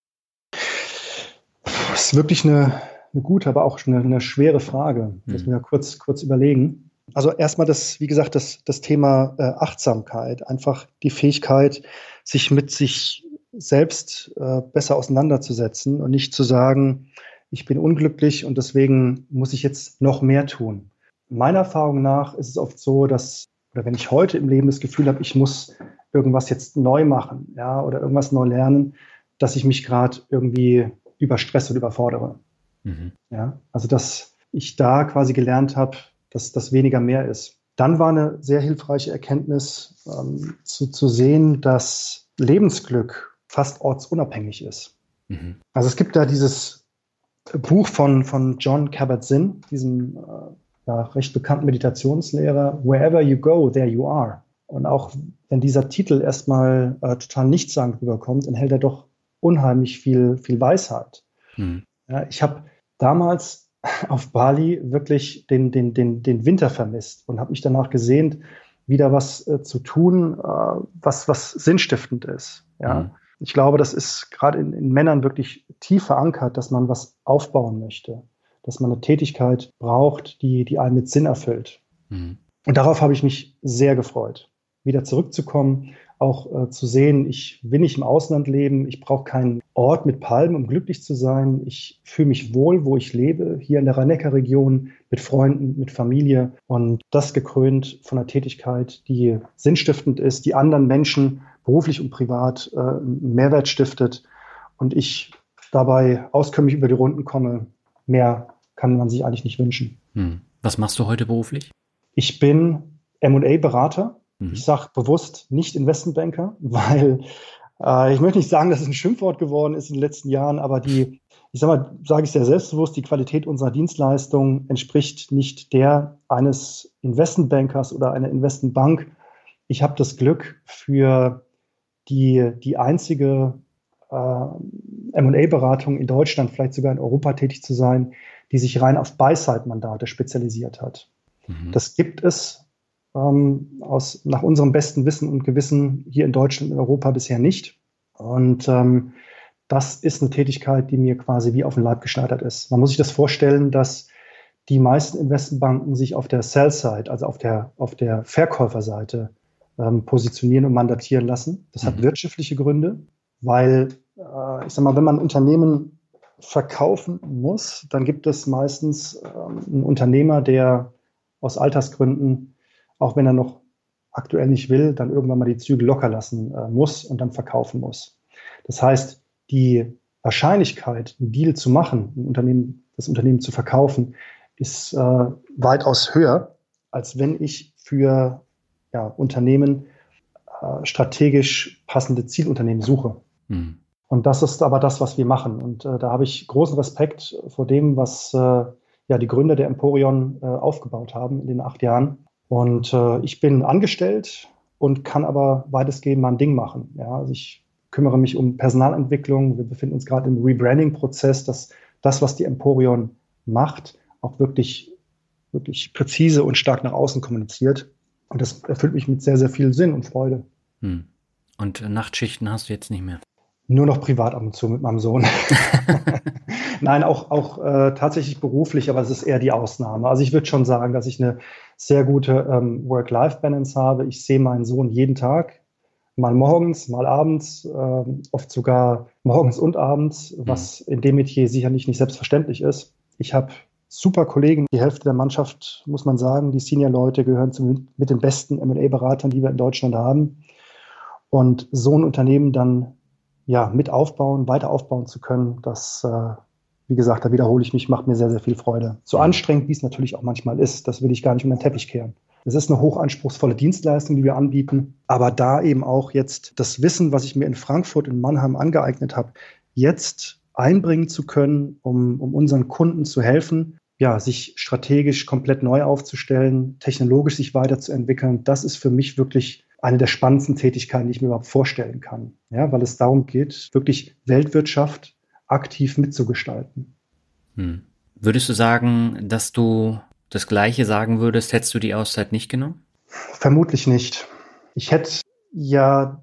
Das ist wirklich eine gute, aber auch eine schwere Frage. Müssen wir kurz überlegen. Also erstmal wie gesagt, das Thema Achtsamkeit, einfach die Fähigkeit, sich mit sich selbst besser auseinanderzusetzen und nicht zu sagen, ich bin unglücklich und deswegen muss ich jetzt noch mehr tun. Meiner Erfahrung nach ist es oft so, oder wenn ich heute im Leben das Gefühl habe, ich muss irgendwas jetzt neu machen, ja, oder irgendwas neu lernen, dass ich mich gerade irgendwie überstresse und überfordere. Ja, also dass ich da quasi gelernt habe, dass das weniger mehr ist. Dann war eine sehr hilfreiche Erkenntnis, zu sehen, dass Lebensglück fast ortsunabhängig ist. Also es gibt da dieses Buch von Jon Kabat-Zinn, diesem recht bekannten Meditationslehrer, Wherever you go, there you are. Und auch wenn dieser Titel erstmal total nichtssagend rüberkommt, enthält er doch unheimlich viel Weisheit. Ja, ich habe damals auf Bali wirklich den Winter vermisst und habe mich danach gesehnt, wieder was zu tun, was sinnstiftend ist. Ja? Ich glaube, das ist gerade in Männern wirklich tief verankert, dass man was aufbauen möchte, dass man eine Tätigkeit braucht, die einen mit Sinn erfüllt. Und darauf habe ich mich sehr gefreut, wieder zurückzukommen, auch zu sehen, ich will nicht im Ausland leben, ich brauche keinen Ort mit Palmen, um glücklich zu sein. Ich fühle mich wohl, wo ich lebe, hier in der Rhein-Neckar-Region, mit Freunden, mit Familie. Und das gekrönt von einer Tätigkeit, die sinnstiftend ist, die anderen Menschen beruflich und privat einen Mehrwert stiftet und ich dabei auskömmlich über die Runden komme. Mehr kann man sich eigentlich nicht wünschen. Was machst du heute beruflich? Ich bin M&A-Berater. Mhm. Ich sage bewusst nicht Investmentbanker, weil ich möchte nicht sagen, dass es ein Schimpfwort geworden ist in den letzten Jahren, aber sage ich sehr selbstbewusst, die Qualität unserer Dienstleistung entspricht nicht der eines Investmentbankers oder einer Investmentbank. Ich habe das Glück, für die einzige M&A-Beratung in Deutschland, vielleicht sogar in Europa tätig zu sein, die sich rein auf Buy-Side-Mandate spezialisiert hat. Mhm. Das gibt es nach unserem besten Wissen und Gewissen hier in Deutschland und in Europa bisher nicht. Und das ist eine Tätigkeit, die mir quasi wie auf den Leib geschneidert ist. Man muss sich das vorstellen, dass die meisten Investmentbanken sich auf der Sell-Side, also auf der Verkäuferseite, positionieren und mandatieren lassen. Das hat wirtschaftliche Gründe, weil, wenn man ein Unternehmen verkaufen muss, dann gibt es meistens einen Unternehmer, der aus Altersgründen, auch wenn er noch aktuell nicht will, dann irgendwann mal die Zügel locker lassen muss und dann verkaufen muss. Das heißt, die Wahrscheinlichkeit, einen Deal zu machen, das Unternehmen zu verkaufen, ist weitaus höher, als wenn ich für Unternehmen strategisch passende Zielunternehmen suche. Mhm. Und das ist aber das, was wir machen. Und da habe ich großen Respekt vor dem, was die Gründer der Emporion aufgebaut haben in den 8 Jahren. Und ich bin angestellt und kann aber weitestgehend mein Ding machen. Ja, also ich kümmere mich um Personalentwicklung. Wir befinden uns gerade im Rebranding-Prozess, dass das, was die Emporion macht, auch wirklich, wirklich präzise und stark nach außen kommuniziert. Und das erfüllt mich mit sehr, sehr viel Sinn und Freude. Und Nachtschichten hast du jetzt nicht mehr? Nur noch privat ab und zu mit meinem Sohn. Nein, auch tatsächlich beruflich, aber es ist eher die Ausnahme. Also ich würde schon sagen, dass ich eine sehr gute Work-Life-Balance habe. Ich sehe meinen Sohn jeden Tag, mal morgens, mal abends, oft sogar morgens und abends, was in dem Metier sicherlich nicht selbstverständlich ist. Ich habe super Kollegen, die Hälfte der Mannschaft, muss man sagen, die Senior-Leute gehören mit den besten M&A-Beratern, die wir in Deutschland haben. Und so ein Unternehmen dann mit aufbauen, weiter aufbauen zu können, das, wie gesagt, da wiederhole ich mich, macht mir sehr, sehr viel Freude. So anstrengend, wie es natürlich auch manchmal ist, das will ich gar nicht unter den Teppich kehren. Es ist eine hochanspruchsvolle Dienstleistung, die wir anbieten, aber da eben auch jetzt das Wissen, was ich mir in Frankfurt, in Mannheim angeeignet habe, jetzt einbringen zu können, um unseren Kunden zu helfen, sich strategisch komplett neu aufzustellen, technologisch sich weiterzuentwickeln, das ist für mich wirklich eine der spannendsten Tätigkeiten, die ich mir überhaupt vorstellen kann. Ja, weil es darum geht, wirklich Weltwirtschaft aktiv mitzugestalten. Würdest du sagen, dass du das Gleiche sagen würdest, hättest du die Auszeit nicht genommen? Vermutlich nicht. Ich habe ja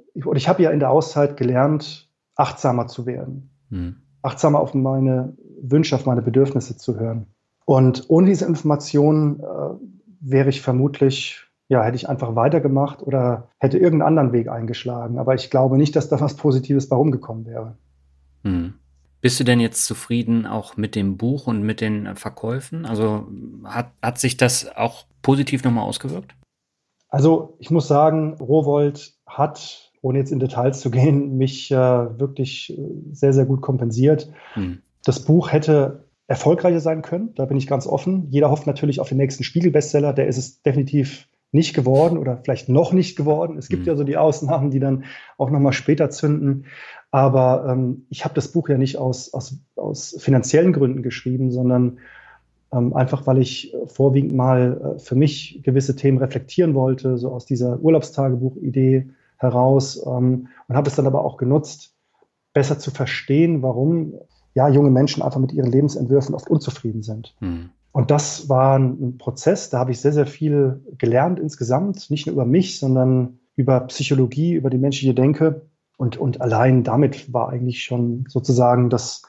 in der Auszeit gelernt, achtsamer zu werden. Achtsamer auf meine Wünsche, auf meine Bedürfnisse zu hören. Und ohne diese Informationen wäre ich vermutlich, hätte ich einfach weitergemacht oder hätte irgendeinen anderen Weg eingeschlagen. Aber ich glaube nicht, dass da was Positives bei rumgekommen wäre. Bist du denn jetzt zufrieden auch mit dem Buch und mit den Verkäufen? Also hat sich das auch positiv nochmal ausgewirkt? Also ich muss sagen, Rowohlt hat, ohne jetzt in Details zu gehen, mich wirklich sehr, sehr gut kompensiert. Das Buch hätte erfolgreicher sein können, da bin ich ganz offen. Jeder hofft natürlich auf den nächsten Spiegel-Bestseller, der ist es definitiv nicht geworden oder vielleicht noch nicht geworden. Es gibt ja so die Ausnahmen, die dann auch nochmal später zünden. Aber ich habe das Buch ja nicht aus finanziellen Gründen geschrieben, sondern einfach, weil ich vorwiegend mal für mich gewisse Themen reflektieren wollte, so aus dieser Urlaubstagebuch-Idee heraus und habe es dann aber auch genutzt, besser zu verstehen, warum junge Menschen einfach mit ihren Lebensentwürfen oft unzufrieden sind. Und das war ein Prozess, da habe ich sehr, sehr viel gelernt insgesamt, nicht nur über mich, sondern über Psychologie, über die menschliche Denke. Und allein damit war eigentlich schon sozusagen das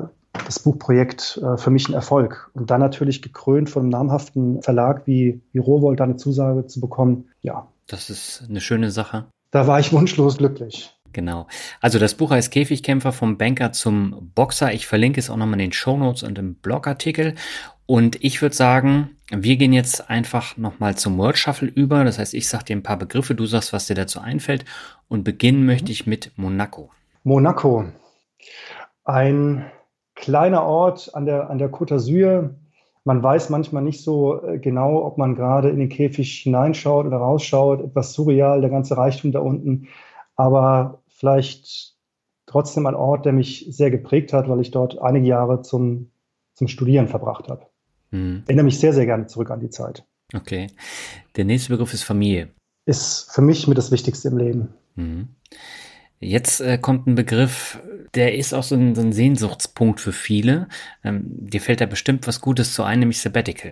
Buchprojekt für mich ein Erfolg. Und dann natürlich gekrönt von einem namhaften Verlag wie Rowohlt, da eine Zusage zu bekommen, Das ist eine schöne Sache. Da war ich wunschlos glücklich. Genau. Also das Buch heißt Käfigkämpfer, vom Banker zum Boxer. Ich verlinke es auch nochmal in den Shownotes und im Blogartikel. Und ich würde sagen, wir gehen jetzt einfach nochmal zum Word Shuffle über. Das heißt, ich sage dir ein paar Begriffe, du sagst, was dir dazu einfällt. Und beginnen möchte ich mit Monaco. Monaco. Ein kleiner Ort an der Côte d'Azur Man weiß manchmal nicht so genau, ob man gerade in den Käfig hineinschaut oder rausschaut. Etwas surreal, der ganze Reichtum da unten. Aber vielleicht trotzdem ein Ort, der mich sehr geprägt hat, weil ich dort einige Jahre zum Studieren verbracht habe. Ich erinnere mich sehr, sehr gerne zurück an die Zeit. Okay. Der nächste Begriff ist Familie. Ist für mich mit das Wichtigste im Leben. Jetzt kommt ein Begriff, der ist auch so ein Sehnsuchtspunkt für viele. Dir fällt da bestimmt was Gutes zu ein, nämlich Sabbatical.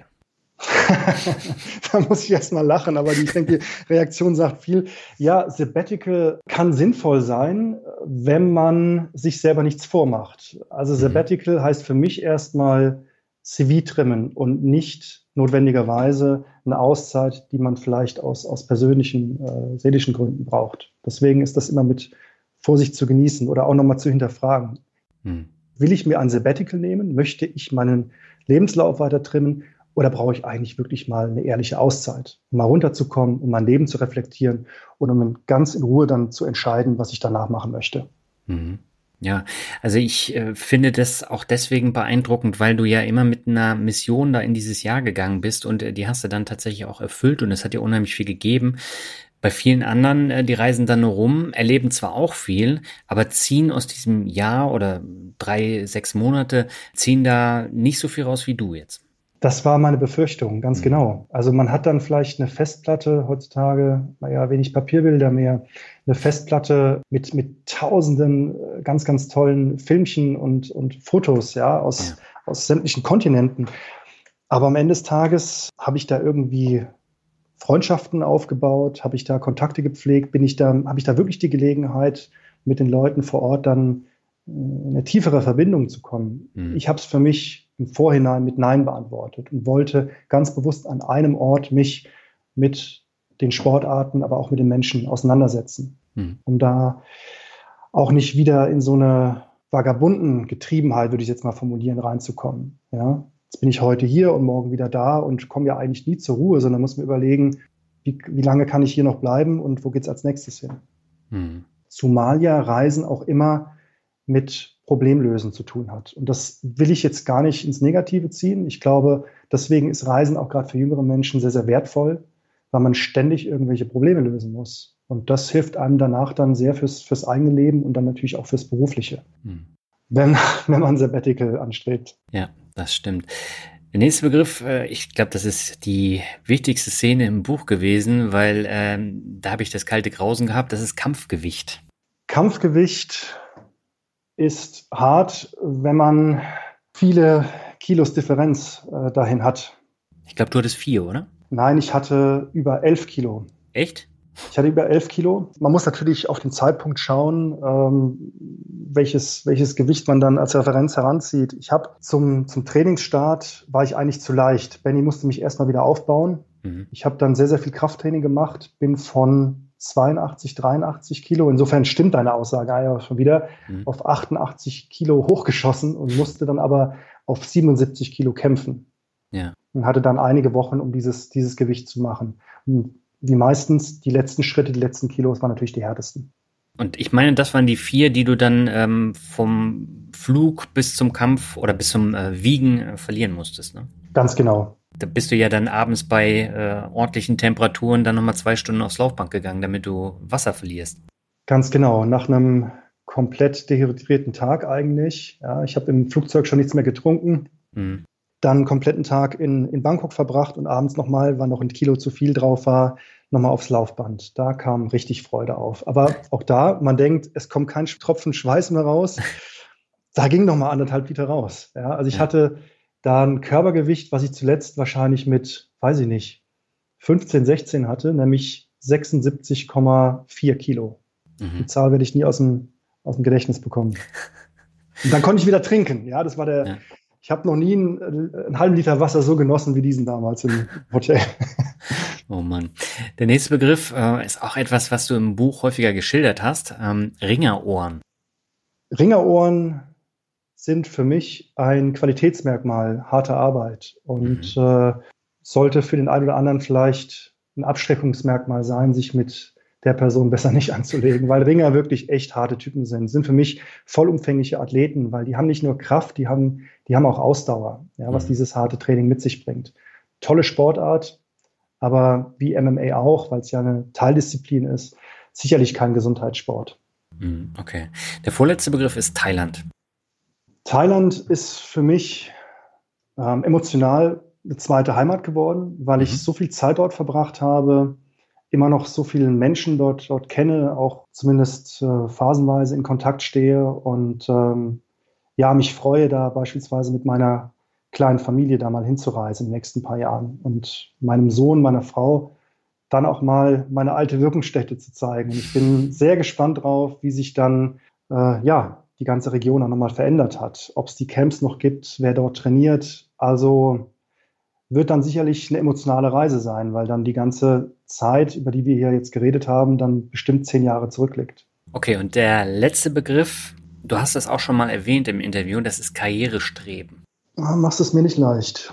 Da muss ich erst mal lachen, aber ich denke, die Reaktion sagt viel. Ja, Sabbatical kann sinnvoll sein, wenn man sich selber nichts vormacht. Also Sabbatical heißt für mich erstmal CV trimmen und nicht notwendigerweise eine Auszeit, die man vielleicht aus persönlichen, seelischen Gründen braucht. Deswegen ist das immer mit Vorsicht zu genießen oder auch nochmal zu hinterfragen. Will ich mir ein Sabbatical nehmen? Möchte ich meinen Lebenslauf weiter trimmen? Oder brauche ich eigentlich wirklich mal eine ehrliche Auszeit, um mal runterzukommen, um mein Leben zu reflektieren und um ganz in Ruhe dann zu entscheiden, was ich danach machen möchte? Ja, also ich finde das auch deswegen beeindruckend, weil du ja immer mit einer Mission da in dieses Jahr gegangen bist und die hast du dann tatsächlich auch erfüllt und es hat dir unheimlich viel gegeben. Bei vielen anderen, die reisen dann nur rum, erleben zwar auch viel, aber ziehen aus diesem Jahr oder 3-6 Monate, ziehen da nicht so viel raus wie du jetzt. Das war meine Befürchtung, ganz genau. Also man hat dann vielleicht eine Festplatte heutzutage, wenig Papierbilder mehr, eine Festplatte mit tausenden ganz, ganz tollen Filmchen und Fotos aus sämtlichen Kontinenten. Aber am Ende des Tages habe ich da irgendwie Freundschaften aufgebaut, habe ich da Kontakte gepflegt, habe ich da wirklich die Gelegenheit, mit den Leuten vor Ort dann in eine tiefere Verbindung zu kommen. Ich habe es für mich im Vorhinein mit Nein beantwortet und wollte ganz bewusst an einem Ort mich mit den Sportarten, aber auch mit den Menschen auseinandersetzen, um da auch nicht wieder in so eine vagabunden Getriebenheit, würde ich jetzt mal formulieren, reinzukommen. Ja? Jetzt bin ich heute hier und morgen wieder da und komme ja eigentlich nie zur Ruhe, sondern muss mir überlegen, wie lange kann ich hier noch bleiben und wo geht es als nächstes hin? Zumal ja Reisen auch immer mit Problemlösen zu tun hat. Und das will ich jetzt gar nicht ins Negative ziehen. Ich glaube, deswegen ist Reisen auch gerade für jüngere Menschen sehr, sehr wertvoll, weil man ständig irgendwelche Probleme lösen muss. Und das hilft einem danach dann sehr fürs eigene Leben und dann natürlich auch fürs Berufliche, wenn man ein Sabbatical anstrebt. Ja, das stimmt. Der nächste Begriff, ich glaube, das ist die wichtigste Szene im Buch gewesen, weil da habe ich das kalte Grausen gehabt, das ist Kampfgewicht. Kampfgewicht ist hart, wenn man viele Kilos Differenz dahin hat. Ich glaube, du hattest 4, oder? Nein, ich hatte über 11 Kilo. Echt? Ich hatte über 11 Kilo. Man muss natürlich auf den Zeitpunkt schauen, welches Gewicht man dann als Referenz heranzieht. Ich habe zum Trainingsstart war ich eigentlich zu leicht. Benny musste mich erstmal wieder aufbauen. Ich habe dann sehr, sehr viel Krafttraining gemacht, bin von 82, 83 Kilo, insofern stimmt deine Aussage ja schon wieder, auf 88 Kilo hochgeschossen und musste dann aber auf 77 Kilo kämpfen. Ja. Und hatte dann einige Wochen, um dieses Gewicht zu machen. Und wie meistens, die letzten Schritte, die letzten Kilos waren natürlich die härtesten. Und ich meine, das waren die 4, die du dann vom Flug bis zum Kampf oder bis zum Wiegen verlieren musstest, ne? Ganz genau. Da bist du ja dann abends bei ordentlichen Temperaturen dann nochmal 2 Stunden aufs Laufband gegangen, damit du Wasser verlierst. Ganz genau, nach einem komplett dehydrierten Tag eigentlich. Ja, ich habe im Flugzeug schon nichts mehr getrunken. Dann einen kompletten Tag in Bangkok verbracht und abends nochmal, weil noch ein Kilo zu viel drauf war, nochmal aufs Laufband. Da kam richtig Freude auf. Aber auch da, man denkt, es kommt kein Tropfen Schweiß mehr raus. Da ging nochmal 1,5 Liter raus. Ja, also ich hatte da ein Körpergewicht, was ich zuletzt wahrscheinlich mit, 15, 16 hatte, nämlich 76,4 Kilo. Die Zahl werde ich nie aus dem Gedächtnis bekommen. Und dann konnte ich wieder trinken. Ja, das war ich habe noch nie einen halben Liter Wasser so genossen wie diesen damals im Hotel. Oh Mann. Der nächste Begriff ist auch etwas, was du im Buch häufiger geschildert hast. Ringerohren. Ringerohren sind für mich ein Qualitätsmerkmal harter Arbeit und sollte für den einen oder anderen vielleicht ein Abschreckungsmerkmal sein, sich mit der Person besser nicht anzulegen, weil Ringer wirklich echt harte Typen sind für mich vollumfängliche Athleten, weil die haben nicht nur Kraft, die haben die haben auch Ausdauer, ja, was dieses harte Training mit sich bringt. Tolle Sportart, aber wie MMA auch, weil es ja eine Teildisziplin ist, sicherlich kein Gesundheitssport. Okay. Der vorletzte Begriff ist Thailand. Thailand ist für mich emotional eine zweite Heimat geworden, weil ich so viel Zeit dort verbracht habe, immer noch so vielen Menschen dort kenne, auch zumindest phasenweise in Kontakt stehe und mich freue, da beispielsweise mit meiner kleinen Familie da mal hinzureisen in den nächsten paar Jahren und meinem Sohn, meiner Frau dann auch mal meine alte Wirkungsstätte zu zeigen. Und ich bin sehr gespannt drauf, wie sich dann die ganze Region auch nochmal verändert hat. Ob es die Camps noch gibt, wer dort trainiert. Also wird dann sicherlich eine emotionale Reise sein, weil dann die ganze Zeit, über die wir hier jetzt geredet haben, dann bestimmt 10 Jahre zurückliegt. Okay, und der letzte Begriff, du hast das auch schon mal erwähnt im Interview, das ist Karrierestreben. Machst es mir nicht leicht.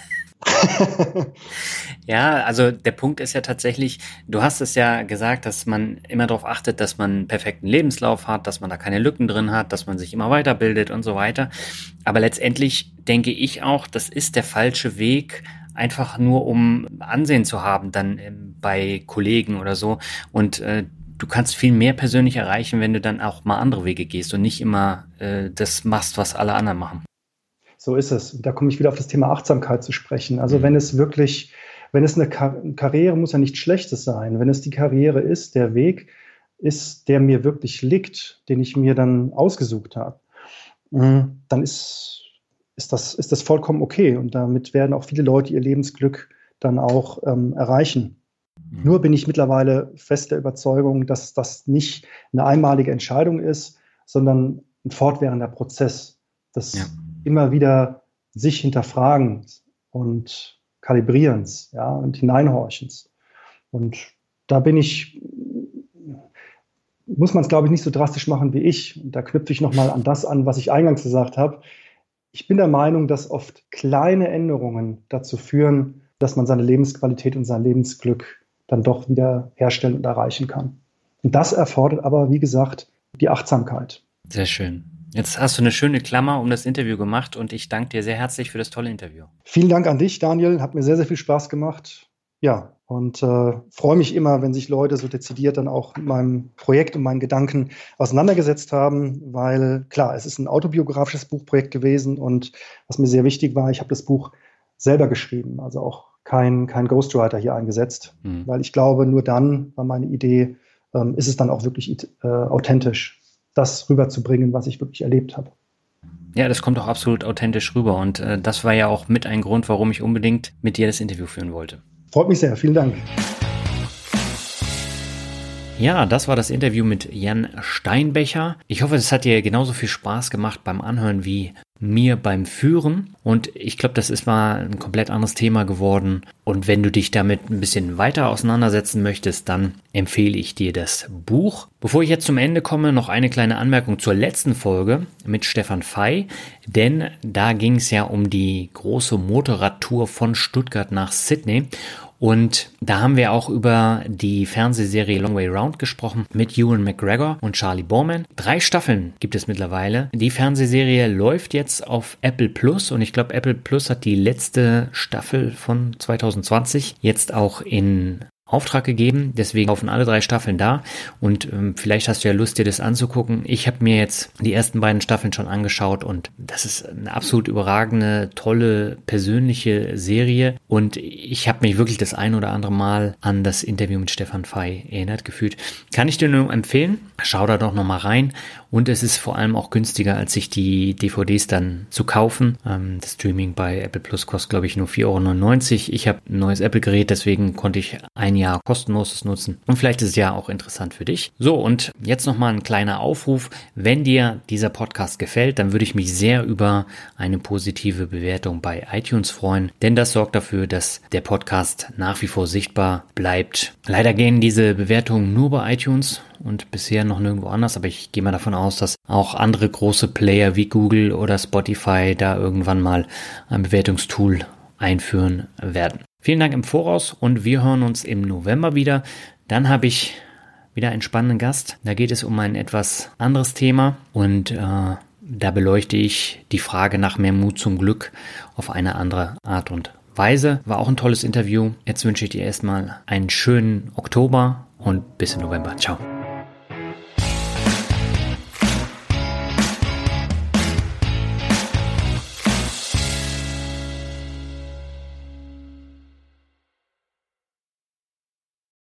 Ja, also der Punkt ist ja tatsächlich, du hast es ja gesagt, dass man immer darauf achtet, dass man einen perfekten Lebenslauf hat, dass man da keine Lücken drin hat, dass man sich immer weiterbildet und so weiter. Aber letztendlich denke ich auch, das ist der falsche Weg, einfach nur um Ansehen zu haben dann bei Kollegen oder so. Und du kannst viel mehr persönlich erreichen, wenn du dann auch mal andere Wege gehst und nicht immer das machst, was alle anderen machen. So ist es. Da komme ich wieder auf das Thema Achtsamkeit zu sprechen. Also wenn es eine Karriere muss ja nichts Schlechtes sein. Wenn es die Karriere ist, der Weg ist, der mir wirklich liegt, den ich mir dann ausgesucht habe, dann ist das vollkommen okay. Und damit werden auch viele Leute ihr Lebensglück dann auch erreichen. Nur bin ich mittlerweile fest der Überzeugung, dass das nicht eine einmalige Entscheidung ist, sondern ein fortwährender Prozess. Immer wieder sich hinterfragens und Kalibrierens, und Hineinhorchens. Und da muss man es, glaube ich, nicht so drastisch machen wie ich. Und da knüpfe ich nochmal an das an, was ich eingangs gesagt habe. Ich bin der Meinung, dass oft kleine Änderungen dazu führen, dass man seine Lebensqualität und sein Lebensglück dann doch wieder herstellen und erreichen kann. Und das erfordert aber, wie gesagt, die Achtsamkeit. Sehr schön. Jetzt hast du eine schöne Klammer um das Interview gemacht und ich danke dir sehr herzlich für das tolle Interview. Vielen Dank an dich, Daniel. Hat mir sehr, sehr viel Spaß gemacht. Ja, und freue mich immer, wenn sich Leute so dezidiert dann auch mit meinem Projekt und meinen Gedanken auseinandergesetzt haben, weil klar, es ist ein autobiografisches Buchprojekt gewesen und was mir sehr wichtig war, ich habe das Buch selber geschrieben, also auch kein Ghostwriter hier eingesetzt, weil ich glaube, nur dann war meine Idee, ist es dann auch wirklich authentisch, das rüberzubringen, was ich wirklich erlebt habe. Ja, das kommt auch absolut authentisch rüber und das war ja auch mit ein Grund, warum ich unbedingt mit dir das Interview führen wollte. Freut mich sehr, vielen Dank. Ja, das war das Interview mit Jan Steinbecher. Ich hoffe, es hat dir genauso viel Spaß gemacht beim Anhören wie mir beim Führen. Und ich glaube, das ist mal ein komplett anderes Thema geworden. Und wenn du dich damit ein bisschen weiter auseinandersetzen möchtest, dann empfehle ich dir das Buch. Bevor ich jetzt zum Ende komme, noch eine kleine Anmerkung zur letzten Folge mit Stefan Fey. Denn da ging es ja um die große Motorradtour von Stuttgart nach Sydney. Und da haben wir auch über die Fernsehserie Long Way Round gesprochen mit Ewan McGregor und Charlie Borman. 3 Staffeln gibt es mittlerweile. Die Fernsehserie läuft jetzt auf Apple Plus und ich glaube, Apple Plus hat die letzte Staffel von 2020 jetzt auch in Auftrag gegeben, deswegen laufen alle 3 Staffeln da und vielleicht hast du ja Lust, dir das anzugucken. Ich habe mir jetzt die ersten beiden Staffeln schon angeschaut und das ist eine absolut überragende, tolle, persönliche Serie und ich habe mich wirklich das ein oder andere Mal an das Interview mit Stefan Fey erinnert gefühlt. Kann ich dir nur empfehlen, schau da doch nochmal rein und es ist vor allem auch günstiger, als sich die DVDs dann zu kaufen. Das Streaming bei Apple Plus kostet, glaube ich, nur 4,99 €. Ich habe ein neues Apple-Gerät, deswegen konnte ich ein Jahr kostenloses nutzen. Und vielleicht ist es ja auch interessant für dich. So, und jetzt nochmal ein kleiner Aufruf. Wenn dir dieser Podcast gefällt, dann würde ich mich sehr über eine positive Bewertung bei iTunes freuen, denn das sorgt dafür, dass der Podcast nach wie vor sichtbar bleibt. Leider gehen diese Bewertungen nur bei iTunes und bisher noch nirgendwo anders, aber ich gehe mal davon aus, dass auch andere große Player wie Google oder Spotify da irgendwann mal ein Bewertungstool einführen werden. Vielen Dank im Voraus und wir hören uns im November wieder. Dann habe ich wieder einen spannenden Gast. Da geht es um ein etwas anderes Thema und Da beleuchte ich die Frage nach mehr Mut zum Glück auf eine andere Art und Weise. War auch ein tolles Interview. Jetzt wünsche ich dir erstmal einen schönen Oktober und bis im November. Ciao.